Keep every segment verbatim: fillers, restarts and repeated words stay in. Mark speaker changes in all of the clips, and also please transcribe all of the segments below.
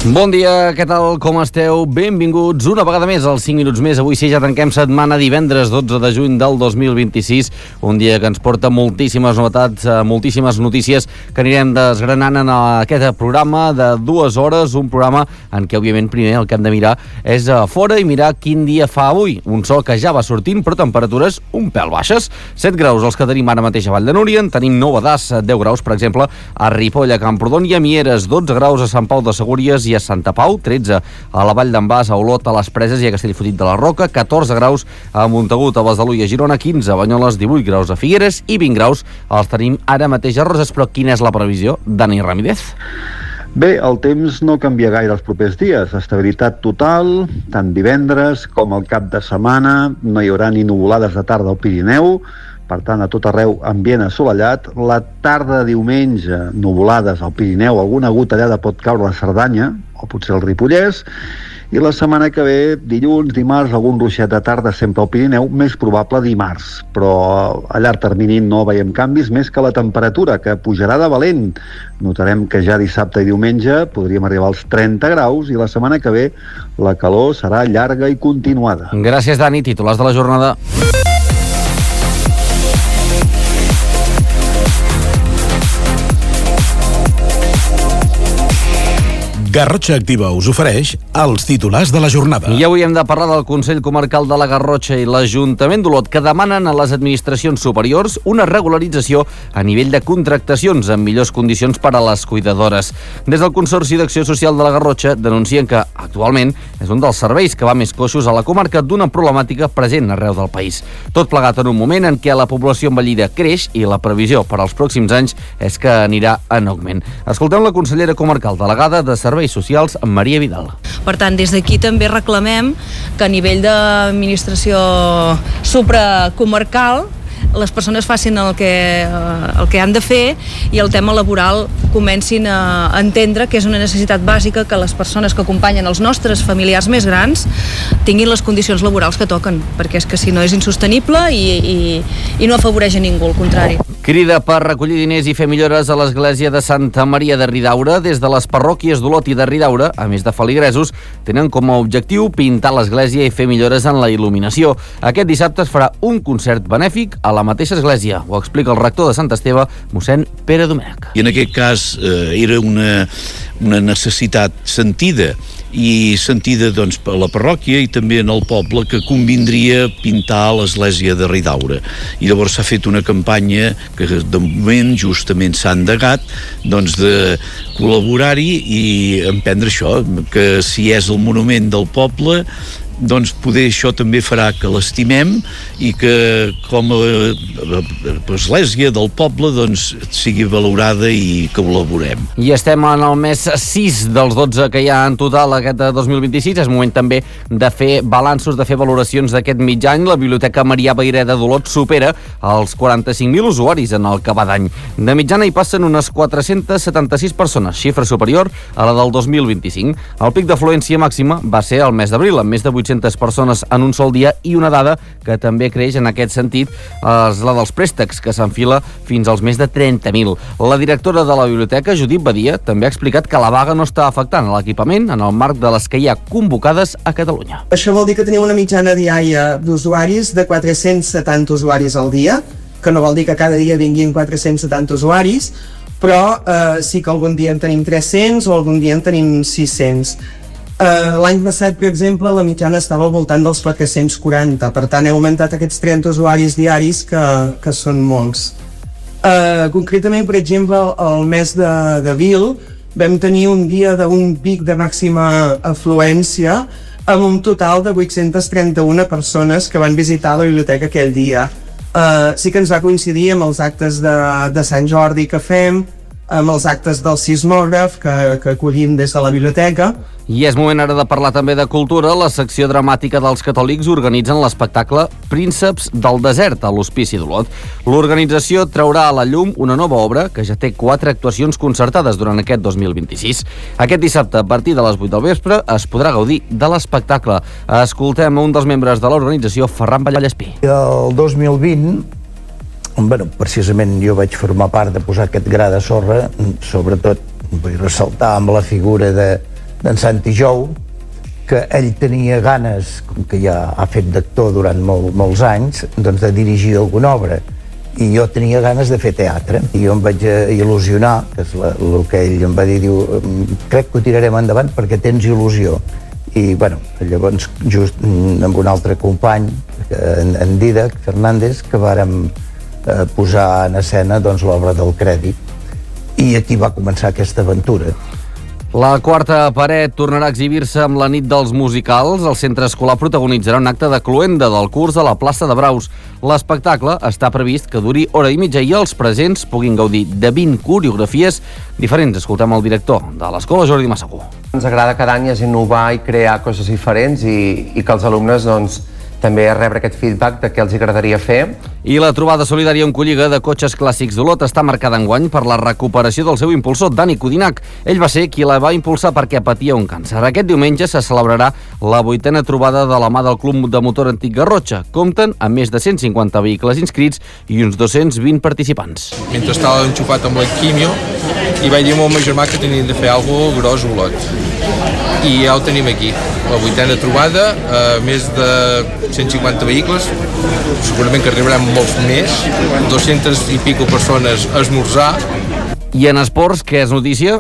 Speaker 1: Bon dia, què tal, com esteu? Benvinguts una vegada més als cinc minuts més. Avui sí, ja tanquem setmana, divendres dotze de juny del dos mil vint-i-sis, un dia que ens porta moltíssimes novetats, moltíssimes notícies que anirem desgranant en aquest programa de dues hores, un programa en què, òbviament, primer el que hem de mirar és a fora i mirar quin dia fa avui. Un sol que ja va sortint, però temperatures un pèl baixes. set graus els que tenim ara mateix a Vall de Núria, en tenim nou a Das, deu graus, per exemple, a Ripoll, a Camprodon i a Mieres, dotze graus a Sant Pau de Segúries i a Santa Pau, tretze a la Vall d'en Bas, a Olot, a les Preses i a Castellfollit de la Roca, catorze graus a Montagut, a Besalú i a Girona, quinze a Banyoles, divuit graus a Figueres i vint graus els tenim ara mateix a Roses. Però quina és la previsió? Dani Ramírez?
Speaker 2: Bé, el temps no canvia gaire els propers dies. Estabilitat total, tant divendres com el cap de setmana. No hi haurà ni nuvolades de tarda al Pirineu, per tant, a tot arreu ambient assolellat. La tarda de diumenge, nuvolades al Pirineu, alguna gotellada pot caure a la Cerdanya, o potser al Ripollès, i la setmana que ve, dilluns, dimarts, algun ruixet de tarda sempre al Pirineu, més probable dimarts, però a llarg termini no veiem canvis, més que la temperatura, que pujarà de valent. Notarem que ja dissabte i diumenge podríem arribar als trenta graus, i la setmana que ve la calor serà llarga i continuada.
Speaker 1: Gràcies, Dani. Titulars de la jornada.
Speaker 3: Garrotxa Activa us ofereix els titulars de la jornada.
Speaker 1: I avui hem de parlar del Consell Comarcal de la Garrotxa i l'Ajuntament d'Olot, que demanen a les administracions superiors una regularització a nivell de contractacions amb millors condicions per a les cuidadores. Des del Consorci d'Acció Social de la Garrotxa denuncien que actualment és un dels serveis que va més coixos a la comarca, d'una problemàtica present arreu del país. Tot plegat en un moment en què la població envellida creix i la previsió per als pròxims anys és que anirà en augment. Escoltem la consellera comarcal delegada de Serveis Socials, Maria Vidal.
Speaker 4: Per tant, des d'aquí també reclamem que a nivell d'administració supracomarcal les persones facin el que, el que han de fer i el tema laboral comencin a entendre que és una necessitat bàsica que les persones que acompanyen els nostres familiars més grans tinguin les condicions laborals que toquen, perquè és que si no és insostenible i, i, i no afavoreix a ningú, al contrari.
Speaker 1: Crida per recollir diners i fer millores a l'església de Santa Maria de Ridaura. Des de les parròquies d'Olot i de Ridaura, a més de feligresos, tenen com a objectiu pintar l'església i fer millores en la il·luminació. Aquest dissabte es farà un concert benèfic a la mateixa església. Ho explica el rector de Sant Esteve, mossèn Pere Domènech.
Speaker 5: I en aquest cas eh, era una, una necessitat sentida i sentida doncs, per la parròquia i també en el poble, que convindria pintar l'església de Ridaura. I llavors s'ha fet una campanya que de moment justament s'ha endegat doncs, de col·laborar-hi i emprendre això, que si és el monument del poble, doncs poder això també farà que l'estimem i que com a església del poble doncs sigui valorada i que col·laborem.
Speaker 1: I estem en el mes sis dels dotze que hi ha en total aquest dos mil vint-i-sis. És moment també de fer balanços, de fer valoracions d'aquest mig any. La Biblioteca Marià Vayreda d'Olot supera els quaranta-cinc mil usuaris en el que va d'any. De mitjana hi passen unes quatre-centes setanta-sis persones, xifra superior a la del dos mil vint-i-cinc. El pic d'afluència màxima va ser el mes d'abril, amb més de vuit-centes persones en un sol dia, i una dada que també creix en aquest sentit és la dels préstecs, que s'enfila fins als més de trenta mil. La directora de la biblioteca, Judit Badia, també ha explicat que la vaga no està afectant l'equipament en el marc de les que hi ha convocades a Catalunya.
Speaker 6: Això vol dir que tenim una mitjana diària d'usuaris de quatre-cents setanta usuaris al dia, que no vol dir que cada dia vinguin quatre-cents setanta usuaris, però eh, sí que algun dia en tenim tres-cents o algun dia en tenim sis-cents. Uh, l'any passat, per exemple, la mitjana estava al voltant dels quatre-cents quaranta, per tant he augmentat aquests trenta usuaris diaris, que, que són molts. Uh, concretament, per exemple, el mes d'abril vam tenir un dia d'un pic de màxima afluència amb un total de vuit-centes trenta-una persones que van visitar la biblioteca aquell dia. Uh, sí que ens va coincidir amb els actes de, de Sant Jordi que fem, amb els actes del sismògraf que, que acollim des de la biblioteca.
Speaker 1: I és moment ara de parlar també de cultura. La secció dramàtica dels catòlics organitzen l'espectacle Prínceps del Desert a l'Hospici d'Olot. L'organització traurà a la llum una nova obra que ja té quatre actuacions concertades durant aquest dos mil vint-i-sis. Aquest dissabte, a partir de les vuit del vespre, es podrà gaudir de l'espectacle. Escoltem un dels membres de l'organització, Ferran Vallespí.
Speaker 7: El dos mil vint, bueno, precisament jo vaig formar part de posar aquest gra de sorra, sobretot vull ressaltar amb la figura de d'en Santi Jou, que ell tenia ganes, com que ja ha fet d'actor durant molt, molts anys, doncs de dirigir alguna obra. I jo tenia ganes de fer teatre. I jo em vaig il·lusionar, que és la, el que ell em va dir, diu, crec que ho tirarem endavant perquè tens il·lusió. I, bueno, llavors, just amb un altre company, en, en Didac Fernández, que vàrem eh, posar en escena doncs, l'obra del Crèdit. I aquí va començar aquesta aventura.
Speaker 1: La quarta paret tornarà a exhibir-se amb la nit dels musicals. El centre escolar protagonitzarà un acte de cloenda del curs a la plaça de Braus. L'espectacle està previst que duri hora i mitja i els presents puguin gaudir de vint coreografies diferents. Escoltem el director de l'escola, Jordi Massagú.
Speaker 8: Ens agrada cada any és innovar i crear coses diferents i, i que els alumnes doncs, també rebre aquest feedback de què els agradaria fer.
Speaker 1: I la trobada solidària Oncolliga de cotxes clàssics d'Olot està marcada enguany per la recuperació del seu impulsor, Dani Codinac. Ell va ser qui la va impulsar perquè patia un càncer. Aquest diumenge se celebrarà la vuitena trobada de la mà del Club de Motor Antic Garrotxa. Compten amb més de cent cinquanta vehicles inscrits i uns dos-cents vint participants.
Speaker 9: Mentre estava enxufat amb la quimio i vaig dir al meu germà que tenien de fer alguna cosa gros a Olot. I ja ho tenim aquí, la vuitena trobada, eh, més de cent cinquanta vehicles, segurament que arribaran molts més, dues-centes i pico persones a esmorzar.
Speaker 1: I en esports, què és notícia?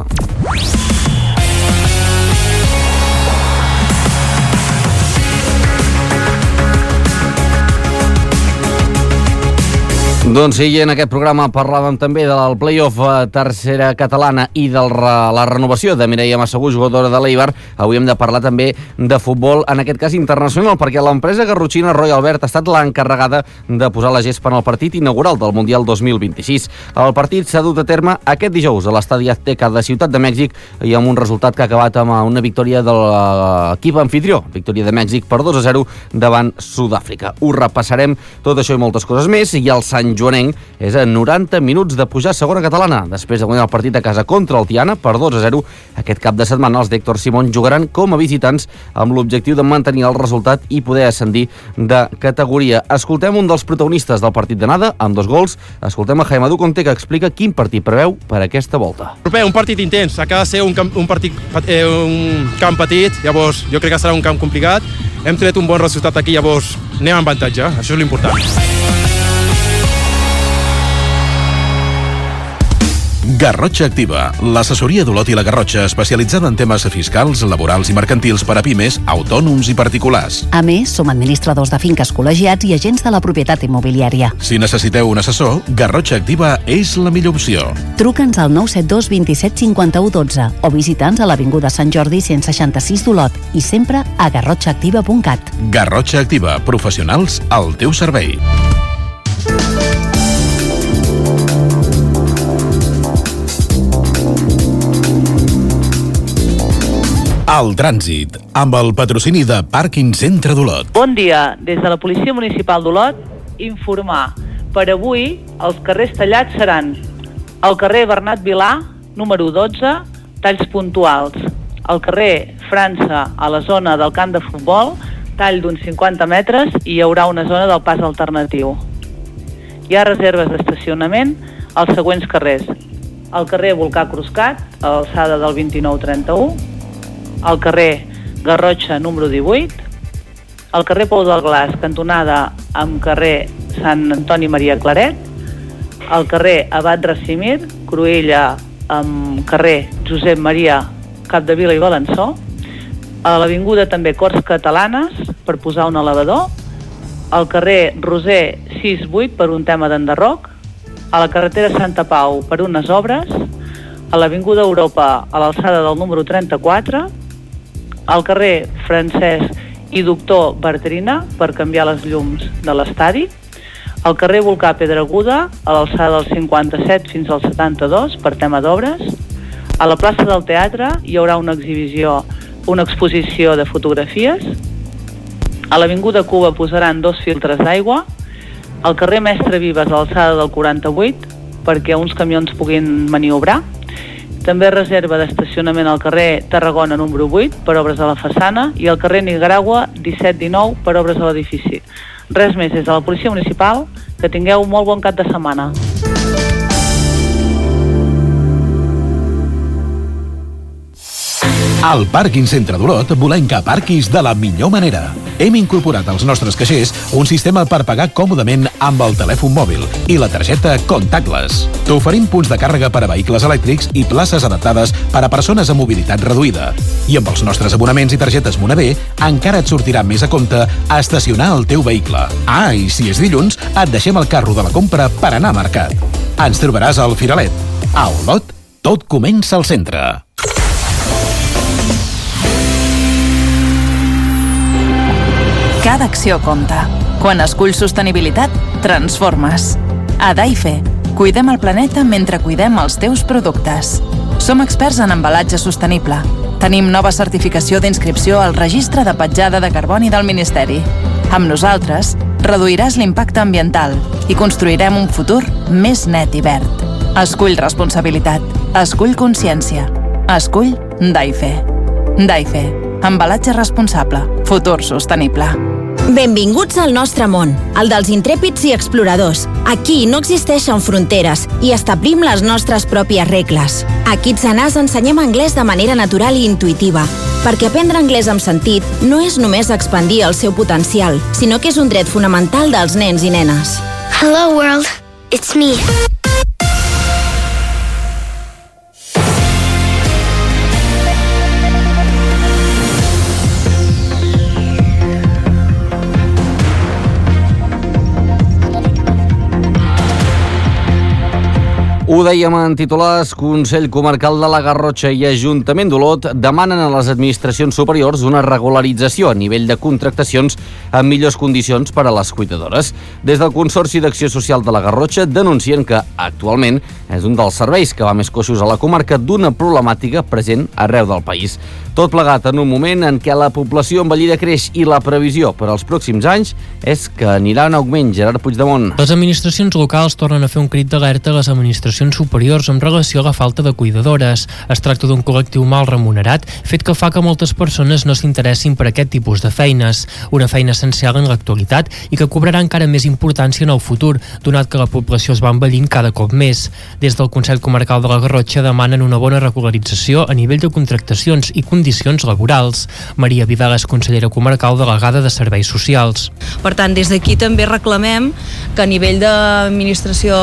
Speaker 1: Doncs sí, en aquest programa parlàvem també del play-off tercera catalana i de la renovació de Mireia Massagú, jugadora de l'Eibar. Avui hem de parlar també de futbol, en aquest cas internacional, perquè l'empresa garrotxina Royal Albert ha estat l'encarregada de posar la gespa en el partit inaugural del Mundial dos mil vint-i-sis. El partit s'ha dut a terme aquest dijous a l'estadi Azteca de Ciutat de Mèxic i amb un resultat que ha acabat amb una victòria de l'equip anfitrió, victòria de Mèxic per dos a zero davant Sud-àfrica. Ho repassarem tot això i moltes coses més, i el Sant Joanenc és a noranta minuts de pujar a segona catalana. Després de guanyar el partit a casa contra el Tiana per dos a zero, aquest cap de setmana els d'Héctor Simón jugaran com a visitants amb l'objectiu de mantenir el resultat i poder ascendir de categoria. Escoltem un dels protagonistes del partit d'anada amb dos gols. Escoltem a Jaime Duconte, que explica quin partit preveu per aquesta volta.
Speaker 10: Proper, un partit intens. Acaba de ser un camp, un partit, eh, un camp petit, llavors jo crec que serà un camp complicat. Hem tret un bon resultat aquí, llavors anem amb avantatge. Això és l'important.
Speaker 3: Garrotxa Activa, l'assessoria d'Olot i la Garrotxa especialitzada en temes fiscals, laborals i mercantils per a pimes, autònoms i particulars.
Speaker 11: A més, som administradors de finques col·legiats i agents de la propietat immobiliària.
Speaker 3: Si necessiteu un assessor, Garrotxa Activa és la millor opció.
Speaker 11: Truca'ns al nou set dos vint set cinquanta-u dotze o visita'ns a l'Avinguda Sant Jordi cent seixanta-sis d'Olot i sempre a garrotxa activa punt cat.
Speaker 3: Garrotxa Activa, professionals al teu servei. El trànsit, amb el patrocini de Pàrquing Centre d'Olot.
Speaker 12: Bon dia, des de la Policia Municipal d'Olot, informar. Per avui, els carrers tallats seran el carrer Bernat Vilà, número dotze, talls puntuals. El carrer França, a la zona del camp de futbol, tall d'uns cinquanta metres i hi haurà una zona del pas alternatiu. Hi ha reserves d'estacionament als següents carrers. El carrer Volcà Cruscat, a l'alçada del vint-i-nou trenta-u, el carrer Garrotxa número divuit, el carrer Pou del Glaç, cantonada amb carrer Sant Antoni Maria Claret, el carrer Abat Racimir, Cruïlla amb carrer Josep Maria Capdevila i Balançó, a l'avinguda també Corts Catalanes per posar un elevador, al carrer Roser sis vuit per un tema d'enderroc, a la carretera Santa Pau per unes obres, a l'avinguda Europa a l'alçada del número trenta-quatre, al carrer Francesc i Doctor Bartrina per canviar les llums de l'estadi, al carrer Volcà Pedraguda a l'alçada del cinquanta-set fins al setanta-dos per tema d'obres, a la plaça del Teatre hi haurà una exhibició, una exposició de fotografies, a l'avinguda Cuba posaran dos filtres d'aigua, al carrer Mestre Vives a l'alçada del quaranta-vuit perquè uns camions puguin maniobrar, també reserva d'estacionament al carrer Tarragona número vuit per obres a la façana i al carrer Nicaragua disset dinou per obres a l'edifici. Res més, des de la Policia Municipal, que tingueu un molt bon cap de setmana.
Speaker 3: Al Pàrquing Centre d'Olot volem que aparquis de la millor manera. Hem incorporat als nostres caixers un sistema per pagar còmodament amb el telèfon mòbil i la targeta contactless. T'oferim punts de càrrega per a vehicles elèctrics i places adaptades per a persones amb mobilitat reduïda. I amb els nostres abonaments i targetes Monavé encara et sortirà més a compte estacionar el teu vehicle. Ah, i si és dilluns, et deixem el carro de la compra per anar a mercat. Ens trobaràs al Firalet. A Olot, tot comença al centre.
Speaker 13: Cada acció compta. Quan esculls sostenibilitat, transformes. A Daife, cuidem el planeta mentre cuidem els teus productes. Som experts en embalatge sostenible. Tenim nova certificació d'inscripció al Registre de Petjada de Carboni del Ministeri. Amb nosaltres, reduiràs l'impacte ambiental i construirem un futur més net i verd. Escull responsabilitat. Escull consciència. Escull Daife. Daife. Embalatge responsable. Futur sostenible.
Speaker 14: Benvinguts al nostre món, el dels intrèpids i exploradors. Aquí no existeixen fronteres i establim les nostres pròpies regles. A Kitsanàs ensenyem anglès de manera natural i intuïtiva, perquè aprendre anglès amb sentit no és només expandir el seu potencial, sinó que és un dret fonamental dels nens i nenes.
Speaker 15: Hello world, it's me.
Speaker 1: Ho dèiem en titulars, Consell Comarcal de la Garrotxa i Ajuntament d'Olot demanen a les administracions superiors una regularització a nivell de contractacions amb millors condicions per a les cuidadores. Des del Consorci d'Acció Social de la Garrotxa denuncien que actualment és un dels serveis que va més coixos a la comarca d'una problemàtica present arreu del país. Tot plegat en un moment en què la població envellida creix i la previsió per als pròxims anys és que anirà en augment. Gerard Puigdemont.
Speaker 16: Les administracions locals tornen a fer un crit d'alerta a les administracions superiors en relació a la falta de cuidadores. Es tracta d'un col·lectiu mal remunerat, fet que fa que moltes persones no s'interessin per aquest tipus de feines. Una feina essencial en l'actualitat i que cobrarà encara més importància en el futur, donat que la població es va envellint cada cop més. Des del Consell Comarcal de la Garrotxa demanen una bona regularització a nivell de contractacions i condicions laborals. Maria Vidal és consellera comarcal delegada de Serveis Socials.
Speaker 4: Per tant, des d'aquí també reclamem que a nivell d'administració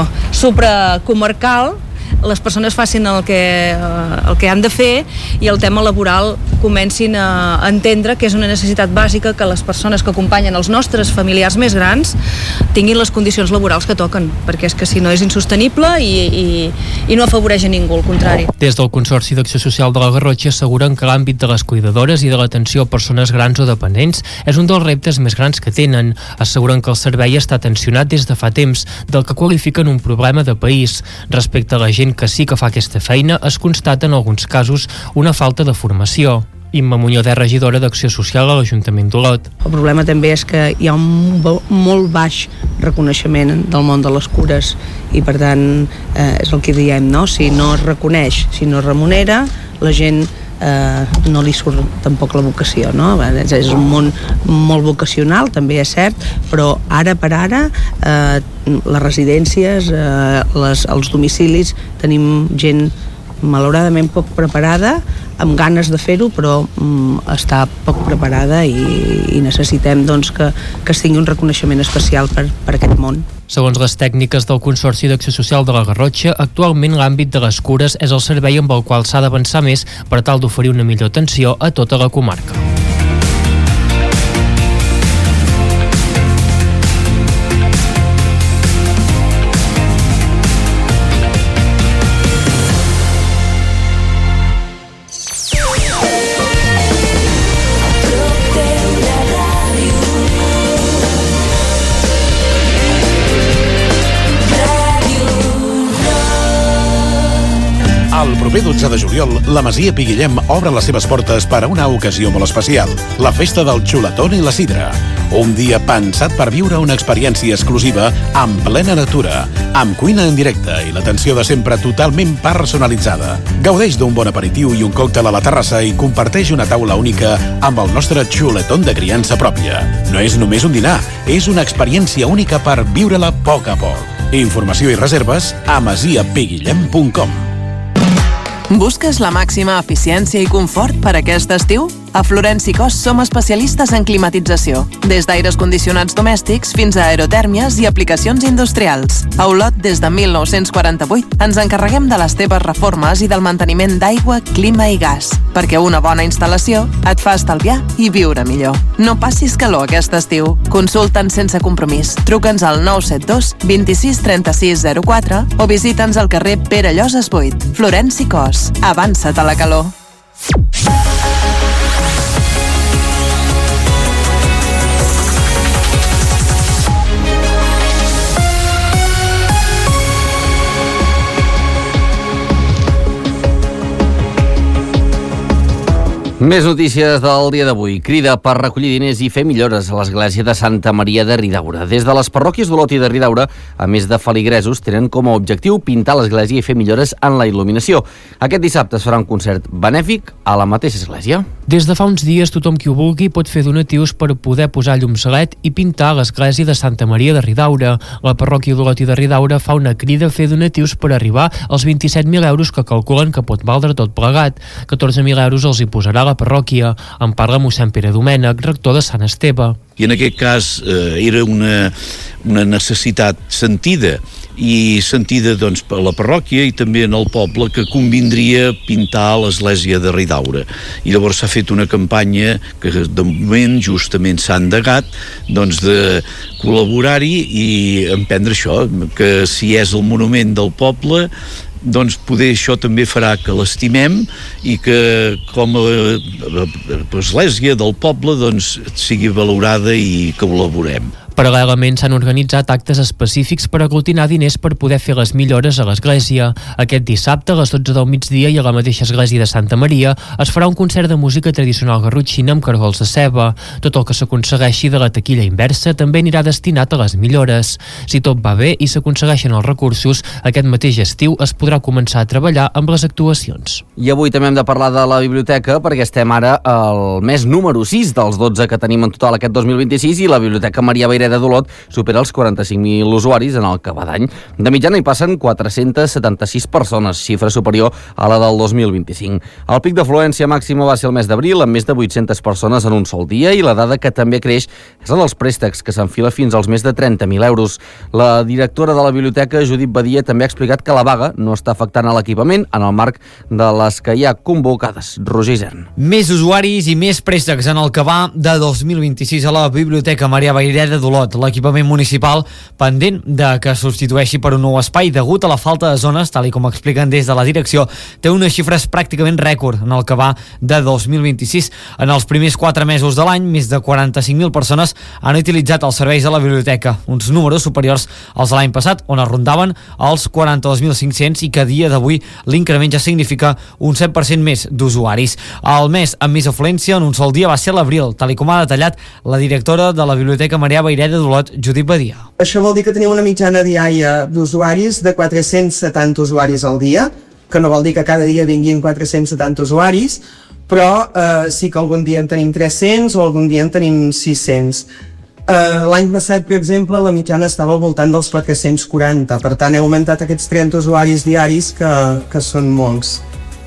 Speaker 4: supracomarcal les persones facin el que, el que han de fer i el tema laboral comencin a entendre que és una necessitat bàsica que les persones que acompanyen els nostres familiars més grans tinguin les condicions laborals que toquen, perquè és que si no és insostenible i, i, i no afavoreix a ningú, al contrari.
Speaker 16: Des del Consorci d'Acció Social de la Garrotxa asseguren que l'àmbit de les cuidadores i de l'atenció a persones grans o dependents és un dels reptes més grans que tenen. Asseguren que el servei està tensionat des de fa temps, del que qualifiquen un problema de país. Respecte a la gent que sí que fa aquesta feina, es constata en alguns casos una falta de formació. Imma Muñoz és regidora d'Acció Social a l'Ajuntament d'Olot.
Speaker 17: El problema també és que hi ha un molt baix reconeixement del món de les cures i per tant eh, és el que diem, no? Si no es reconeix, si no es remunera, la gent eh, no li surt tampoc la vocació, no? És un món molt vocacional, també és cert, però ara per ara eh, les residències, eh, les, els domicilis, tenim gent malauradament poc preparada, amb ganes de fer-ho, però mm, està poc preparada i, i necessitem doncs, que, que es tingui un reconeixement especial per, per aquest món.
Speaker 16: Segons les tècniques del Consorci d'Acció Social de la Garrotxa, actualment l'àmbit de les cures és el servei amb el qual s'ha d'avançar més per tal d'oferir una millor atenció a tota la comarca.
Speaker 3: El proper dotze de juliol, la Masia Piguillem obre les seves portes per a una ocasió molt especial, la festa del xuletón i la sidra. Un dia pensat per viure una experiència exclusiva en plena natura, amb cuina en directe i l'atenció de sempre totalment personalitzada. Gaudeix d'un bon aperitiu i un còctel a la terrassa i comparteix una taula única amb el nostre xuletón de criança pròpia. No és només un dinar, és una experiència única per viure-la a poc a poc. Informació i reserves a masia piguillem punt com.
Speaker 13: Busques la màxima eficiència i confort per aquest estiu? A Florenci Cos som especialistes en climatització, des d'aires condicionats domèstics fins a aerotèrmies i aplicacions industrials. A Olot, des de mil nou-cents quaranta-vuit, ens encarreguem de les teves reformes i del manteniment d'aigua, clima i gas, perquè una bona instal·lació et fa estalviar i viure millor. No passis calor aquest estiu. Consulta'ns sense compromís. Truca'ns al nou set dos vint-i-sis trenta-sis zero quatre o visita'ns al carrer Pere Lloses vuit. Florenci Cos. Avança't a la calor.
Speaker 1: Més notícies del dia d'avui. Crida per recollir diners i fer millores a l'església de Santa Maria de Ridaura. Des de les parròquies d'Olot i de Ridaura, a més de feligresos, tenen com a objectiu pintar l'església i fer millores en la il·luminació. Aquest dissabte es farà un concert benèfic a la mateixa església.
Speaker 16: Des de fa uns dies, tothom qui ho vulgui pot fer donatius per poder posar llums L E D i pintar l'església de Santa Maria de Ridaura. La parròquia d'Olot i de Ridaura fa una crida a fer donatius per arribar als vint-i-set mil euros que calculen que pot valdre tot plegat. catorze mil euros els hi posarà la parròquia. En parla mossèn Pere Domènech, rector de Sant Esteve.
Speaker 5: I en aquest cas eh, era una, una necessitat sentida i sentida doncs, per la parròquia i també en el poble, que convindria pintar l'església de Ridaura. I llavors s'ha fet una campanya que de moment justament s'ha endegat doncs, de col·laborar-hi i emprendre això, que si és el monument del poble, doncs poder això també farà que l'estimem i que com a església del poble doncs sigui valorada i que col·laborem.
Speaker 16: Paral·lelament s'han organitzat actes específics per aglutinar diners per poder fer les millores a l'església. Aquest dissabte, a les dotze del migdia i a la mateixa església de Santa Maria, es farà un concert de música tradicional garrotxina amb cargols de ceba. Tot el que s'aconsegueixi de la taquilla inversa també anirà destinat a les millores. Si tot va bé i s'aconsegueixen els recursos, aquest mateix estiu es podrà començar a treballar amb les actuacions.
Speaker 1: I avui també hem de parlar de la biblioteca, perquè estem ara al mes número sis dels dotze que tenim en total aquest dos mil vint-i-sis, i la Biblioteca Maria Vayreda d'Olot supera els quaranta-cinc mil usuaris en el que va d'any. De mitjana hi passen quatre-cents setanta-sis persones, xifra superior a la del dos mil vint-i-cinc. El pic d'afluència màxima va ser el mes d'abril, amb més de vuit-centes persones en un sol dia, i la dada que també creix és la dels préstecs, que s'enfila fins als més de trenta mil euros. La directora de la biblioteca, Judit Badia, també ha explicat que la vaga no està afectant a l'equipament en el marc de les que hi ha convocades. Roger Isern.
Speaker 18: Més usuaris i més préstecs en el que va de dos mil vint-i-sis a la Biblioteca Maria Vayreda d'Olot. L'equipament municipal pendent de que substitueixi per un nou espai degut a la falta de zones, tal i com expliquen des de la direcció, té unes xifres pràcticament rècord en el que va de dos mil vint-i-sis. En els primers quatre mesos de l'any, més de quaranta-cinc mil persones han utilitzat els serveis de la biblioteca, uns números superiors als de l'any passat, on es rondaven els quaranta-dos mil cinc-cents, i que a dia d'avui l'increment ja significa un set per cent més d'usuaris. El mes amb més afluència en un sol dia va ser l'abril, tal i com ha detallat la directora de la Biblioteca Maria Vayreda d'Olot, Judit Badia.
Speaker 6: Això vol dir que tenim una mitjana diària d'usuaris de quatre-cents setanta usuaris al dia, que no vol dir que cada dia vinguin quatre-cents setanta usuaris, però eh, sí que algun dia en tenim tres-cents o algun dia en tenim sis-cents. Eh, L'any passat, per exemple, la mitjana estava al voltant dels quatre-cents quaranta, per tant he augmentat aquests trenta usuaris diaris, que, que són molts.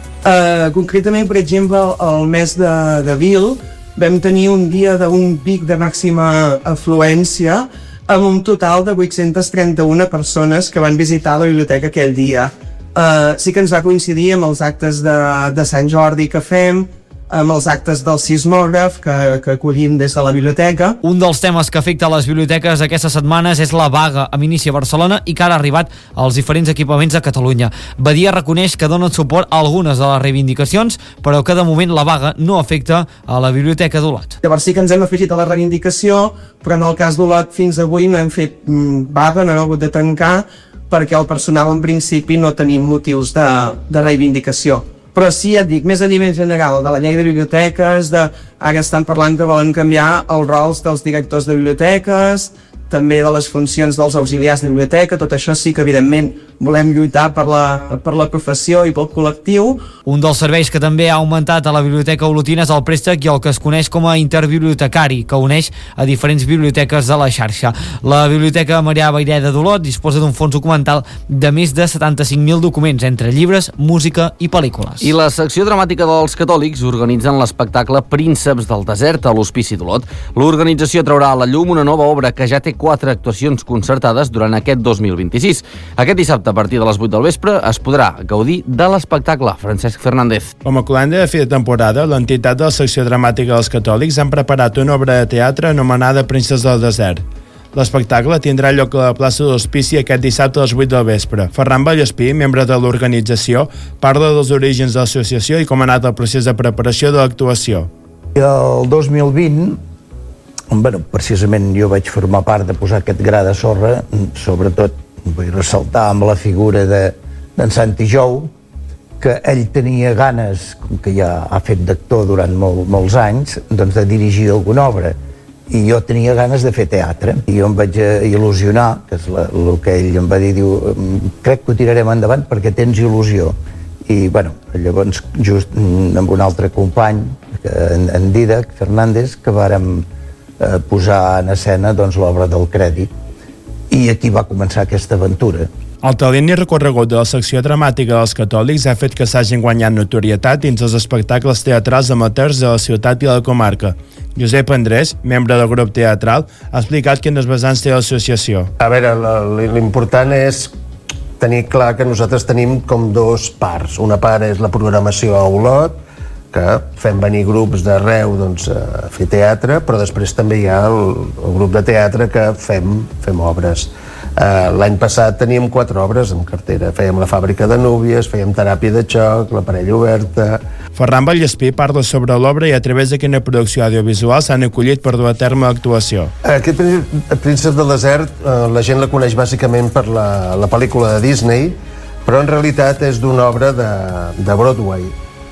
Speaker 6: Eh, concretament, per exemple, el mes d'abril vam tenir un dia d'un pic de màxima afluència amb un total de vuit-centes trenta-una persones que van visitar la biblioteca aquell dia. Uh, sí que ens va coincidir amb els actes de, de Sant Jordi que fem, amb els actes del sismògraf que, que acollim des de la biblioteca.
Speaker 18: Un dels temes que afecta a les biblioteques aquestes setmanes és la vaga amb inici a Barcelona i que ara ha arribat als diferents equipaments de Catalunya. Badia reconeix que donen suport a algunes de les reivindicacions, però que de moment la vaga no afecta a la Biblioteca d'Olot.
Speaker 6: Llavors sí que ens hem afegit a la reivindicació, però en el cas d'Olot fins avui no hem fet vaga, no hem hagut de tancar, perquè el personal en principi no tenim motius de, de reivindicació. Però sí, ja et dic, més a nivell general de la llei de biblioteques, de, ara estan parlant que volen canviar els rols dels directors de biblioteques, també de les funcions dels auxiliars de biblioteca. Tot això sí que evidentment volem lluitar per la, per la professió i pel col·lectiu.
Speaker 18: Un dels serveis que també ha augmentat a la Biblioteca Olotina és el préstec i el que es coneix com a interbibliotecari, que uneix a diferents biblioteques de la xarxa. La Biblioteca Marià Vayreda d'Olot disposa d'un fons documental de més de setanta-cinc mil documents, entre llibres, música i pel·lícules.
Speaker 1: I la secció dramàtica dels catòlics organitzen l'espectacle Prínceps del Desert a l'Hospici d'Olot. L'organització traurà a la llum una nova obra que ja té quatre actuacions concertades durant aquest dos mil vint-i-sis. Aquest dissabte, a partir de les vuit del vespre, es podrà gaudir de l'espectacle. Francesc Fernández.
Speaker 19: Com a calendari de fi de temporada, l'entitat de la secció dramàtica dels catòlics han preparat una obra de teatre anomenada Prínceps del Desert. L'espectacle tindrà lloc a la plaça de l'Hospici aquest dissabte a les vuit del vespre. Ferran Vallespí, membre de l'organització, parla dels orígens de l'associació i com ha anat el procés de preparació de l'actuació.
Speaker 7: El dos mil vint, bueno, precisament jo vaig formar part de posar aquest gra de sorra, sobretot vull ressaltar amb la figura de, d'en Santi Jou, que ell tenia ganes, com que ja ha fet d'actor durant molt, molts anys, doncs de dirigir alguna obra. I jo tenia ganes de fer teatre. I jo em vaig il·lusionar, que és la, el que ell em va dir, diu, crec que ho tirarem endavant perquè tens il·lusió. I, bueno, llavors, just amb un altre company, en, en Didac Fernández, que vàrem eh, posar en escena doncs, l'obra del Crèdit. I aquí va començar aquesta aventura.
Speaker 19: El talent i recorregut de la secció dramàtica dels catòlics ha fet que s'hagin guanyat notorietat dins els espectacles teatrals amateurs de la ciutat i la comarca. Josep Andrés, membre del grup teatral, ha explicat quines vessants té l'associació.
Speaker 20: A veure, l'important és tenir clar que nosaltres tenim com dos parts. Una part és la programació a Olot, que fem venir grups d'arreu doncs, a fer teatre, però després també hi ha el, el grup de teatre que fem, fem obres. Uh, L'any passat teníem quatre obres en cartera. Fèiem La fàbrica de núvies, fèiem Teràpia de xoc, La parella oberta...
Speaker 19: Ferran Vallespí parla sobre l'obra i a través de quina producció audiovisual s'han acollit per dur a terme l'actuació.
Speaker 20: Aquest Príncep del Desert uh, la gent la coneix bàsicament per la, la pel·lícula de Disney, però en realitat és d'una obra de, de Broadway.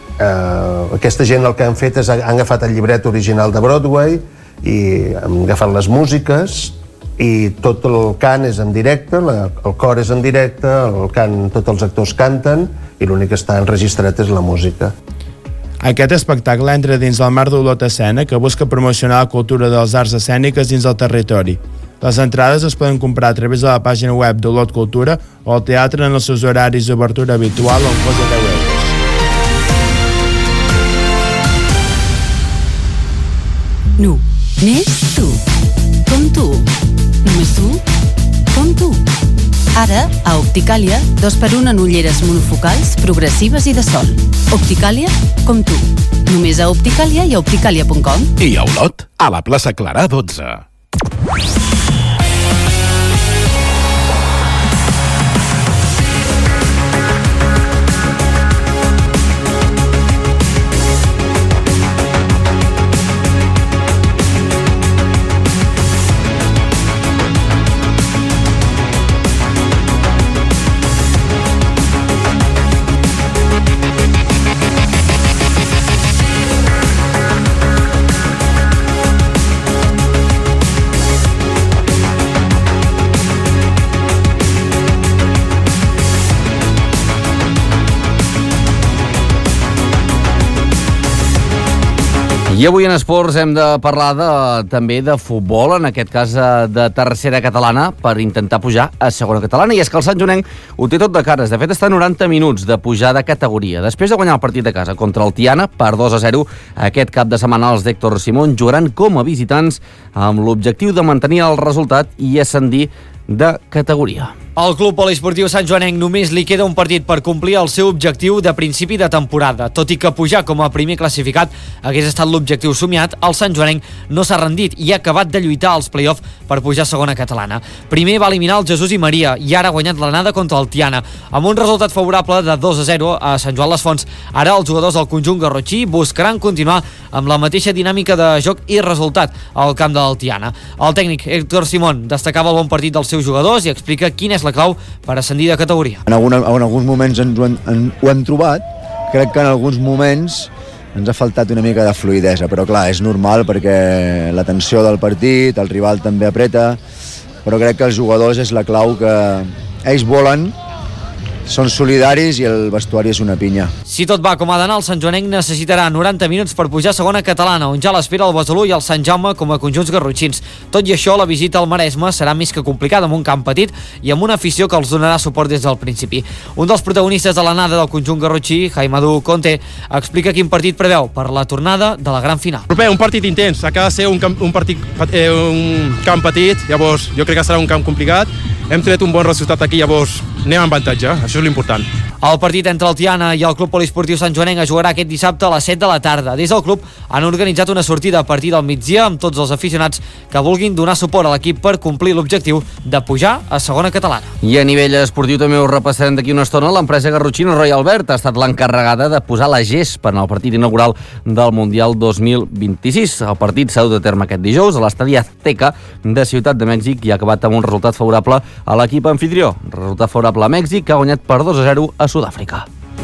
Speaker 20: Uh, aquesta gent el que han fet és han agafat el llibret original de Broadway i han agafat les músiques i tot el cant és en directe, la, el cor és en directe, el cant, tots els actors canten i l'únic que està enregistrat és la música.
Speaker 19: Aquest espectacle entra dins del marc d'Olot Escena, que busca promocionar la cultura dels arts escèniques dins del territori. Les entrades es poden comprar a través de la pàgina web d'Olot Cultura o al teatre en els seus horaris d'obertura habitual a un cost de deu euros.
Speaker 11: Nu, més tu, com tu, només tu, com tu. Ara, a Opticàlia, dos per un en ulleres monofocals, progressives i de sol. Opticàlia, com tu. Només a Opticàlia i a opticàlia punt com.
Speaker 3: I a Olot, a la plaça Clarà dotze.
Speaker 1: I avui en esports hem de parlar de, també de futbol, en aquest cas de tercera catalana, per intentar pujar a segona catalana. I és que el Sant Joanenc ho té tot de cares. De fet, està a noranta minuts de pujar de categoria. Després de guanyar el partit de casa contra el Tiana per dos a zero, aquest cap de setmana els d'Héctor Simón jugaran com a visitants amb l'objectiu de mantenir el resultat i ascendir de categoria.
Speaker 18: Al Club Poliesportiu Sant Joanenc només li queda un partit per complir el seu objectiu de principi de temporada. Tot i que pujar com a primer classificat hagués estat l'objectiu somiat, el Sant Joanenc no s'ha rendit i ha acabat de lluitar als play-off per pujar a segona catalana. Primer va eliminar el Jesús i Maria i ara ha guanyat l'anada contra el Tiana. Amb un resultat favorable de dos a zero a Sant Joan les Fonts, ara els jugadors del conjunt garrotxí buscaran continuar amb la mateixa dinàmica de joc i resultat al camp del Tiana. El tècnic Héctor Simón destacava el bon partit dels seus jugadors i explica quina és la clau per ascendir de categoria.
Speaker 21: En, alguna, en alguns moments ens ho, hem, en, ho hem trobat, crec que en alguns moments ens ha faltat una mica de fluïdesa, però clar, és normal perquè la tensió del partit, el rival també apreta, però crec que els jugadors és la clau, que ells volen, són solidaris i el vestuari és una pinya.
Speaker 18: Si tot va com ha d'anar, el santjoanenc necessitarà noranta minuts per pujar a segona catalana, on ja l'espera el Besalú i el Sant Jaume com a conjunts garrotxins. Tot i això, la visita al Maresme serà més que complicada amb un camp petit i amb una afició que els donarà suport des del principi. Un dels protagonistes de l'anada del conjunt garrotxí, Jaimadu Conte, explica quin partit preveu per la tornada de la gran final.
Speaker 10: Proper, un partit intens, acaba de ser un camp, un partit, eh, un camp petit, llavors jo crec que serà un camp complicat. Hem tret un bon resultat aquí, llavors anem en avantatge, això és l'important.
Speaker 18: El partit entre el Tiana i el Club Poliesportiu Sant Joanenc es jugarà aquest dissabte a les set de la tarda. Des del club han organitzat una sortida a partir del migdia amb tots els aficionats que vulguin donar suport a l'equip per complir l'objectiu de pujar a segona catalana.
Speaker 1: I a nivell esportiu també ho repassarem d'aquí una estona. L'empresa garrotxina Royal Albert ha estat l'encarregada de posar la gespa en el partit inaugural del Mundial dos mil vint-i-sis. El partit s'ha dut a terme aquest dijous a l'estadi Azteca de Ciutat de Mèxic i ha acabat amb un resultat favorable a l'equip anfitrió. Resultat favorable a Mèxic, que ha guanyat per dos a zero a Sud-àfrica.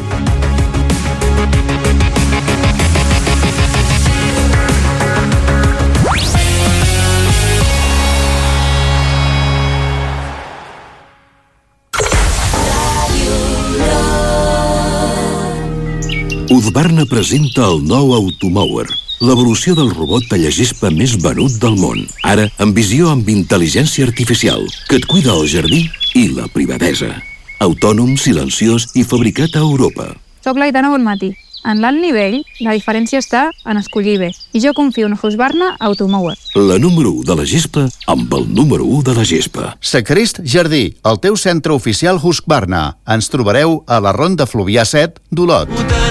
Speaker 2: Husqvarna presenta el nou Automower, l'evolució del robot tallagespa més venut del món. Ara, amb visió amb intel·ligència artificial, que et cuida el jardí i la privadesa. Autònom, silenciós i fabricat a Europa.
Speaker 22: Soc l'Aitana Bonmatí. En l'alt nivell, la diferència està en escollir bé. I jo confio en Husqvarna Automower.
Speaker 2: La número u de la gespa amb el número u de la gespa.
Speaker 23: Sacrist Jardí, el teu centre oficial Husqvarna. Ens trobareu a la Ronda Fluvià set d'Olot.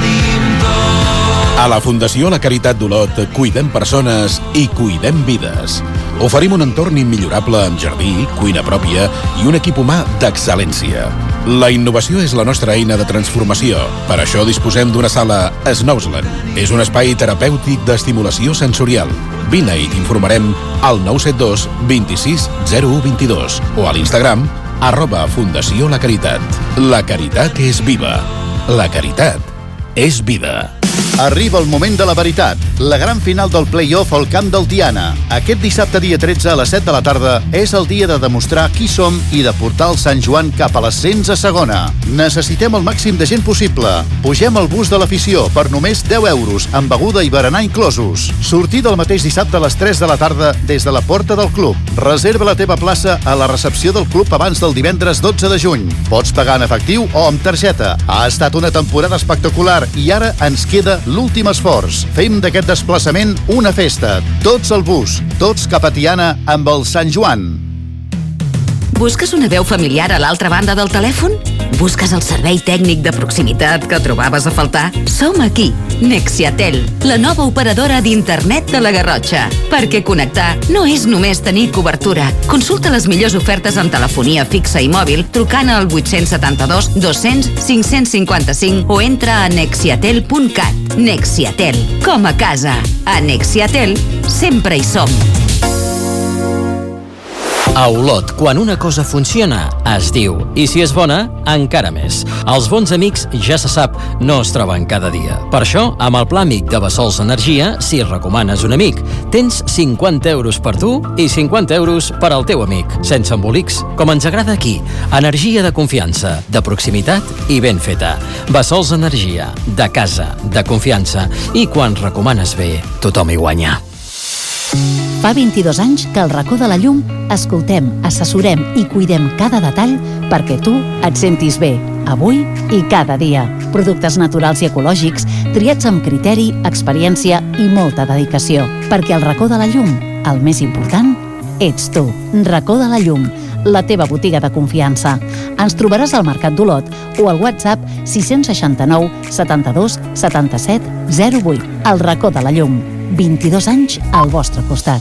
Speaker 3: A la Fundació La Caritat d'Olot cuidem persones i cuidem vides. Oferim un entorn immillorable amb jardí, cuina pròpia i un equip humà d'excel·lència. La innovació és la nostra eina de transformació. Per això disposem d'una sala Snousland. És un espai terapèutic d'estimulació sensorial. Vine i t'informarem al nou set dos vint sis zero u vint dos o a l'Instagram arroba Fundació La Caritat. La caritat és viva. La caritat és vida.
Speaker 23: Arriba el moment de la veritat, la gran final del play-off al camp del Tiana. Aquest dissabte dia tretze a les set de la tarda és el dia de demostrar qui som i de portar el Sant Joan cap a l'ascens a segona. Necessitem el màxim de gent possible. Pugem al bus de l'afició per només deu euros, amb beguda i berenar inclosos. Sortida el mateix dissabte a les tres de la tarda des de la porta del club. Reserva la teva plaça a la recepció del club abans del divendres dotze de juny. Pots pagar en efectiu o amb targeta. Ha estat una temporada espectacular i ara ens queda l'últim esforç. Fem d'aquest desplaçament una festa. Tots al bus, tots cap a Tiana amb el Sant Joan.
Speaker 24: Busques una veu familiar a l'altra banda del telèfon? Busques el servei tècnic de proximitat que trobaves a faltar? Som aquí, Nexiatel, la nova operadora d'internet de la Garrotxa. Perquè connectar no és només tenir cobertura. Consulta les millors ofertes en telefonia fixa i mòbil trucant al vuit set dos, dos cents, cinc cinquanta-cinc o entra a nexiatel punt cat. Nexiatel, com a casa. A Nexiatel sempre hi som.
Speaker 25: A Olot, quan una cosa funciona, es diu. I si és bona, encara més. Els bons amics, ja se sap, no es troben cada dia. Per això, amb el pla amic de Bessols Energia, si recomanes un amic, tens cinquanta euros per tu i cinquanta euros per al teu amic. Sense embolics, com ens agrada aquí. Energia de confiança, de proximitat i ben feta. Bessols Energia, de casa, de confiança. I quan recomanes bé, tothom hi guanya.
Speaker 26: Fa vint-i-dos anys que al racó de la llum escoltem, assessorem i cuidem cada detall perquè tu et sentis bé, avui i cada dia. Productes naturals i ecològics, triats amb criteri, experiència i molta dedicació. Perquè al racó de la llum, el més important, ets tu. Racó de la llum, la teva botiga de confiança. Ens trobaràs al Mercat d'Olot o al WhatsApp sis sis nou, setanta-dos, setanta-set, zero vuit. El racó de la llum. vint-i-dos anys al vostre costat.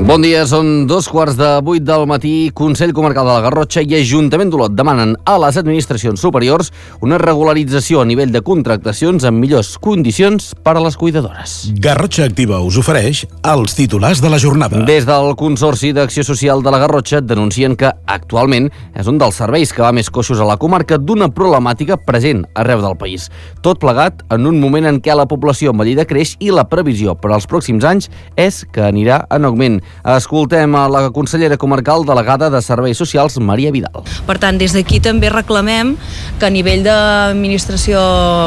Speaker 1: Bon dia, són dos quarts de vuit del matí. Consell Comarcal de la Garrotxa i Ajuntament d'Olot demanen a les administracions superiors una regularització a nivell de contractacions amb millors condicions per a les cuidadores.
Speaker 3: Garrotxa Activa us ofereix els titulars de la jornada.
Speaker 1: Des del Consorci d'Acció Social de la Garrotxa denuncien que actualment és un dels serveis que va més coixos a la comarca d'una problemàtica present arreu del país. Tot plegat en un moment en què la població envellida creix i la previsió per als pròxims anys és que anirà en augment. Escoltem a la consellera comarcal delegada de Serveis Socials, Maria Vidal.
Speaker 4: Per tant, des d'aquí també reclamem que a nivell d'administració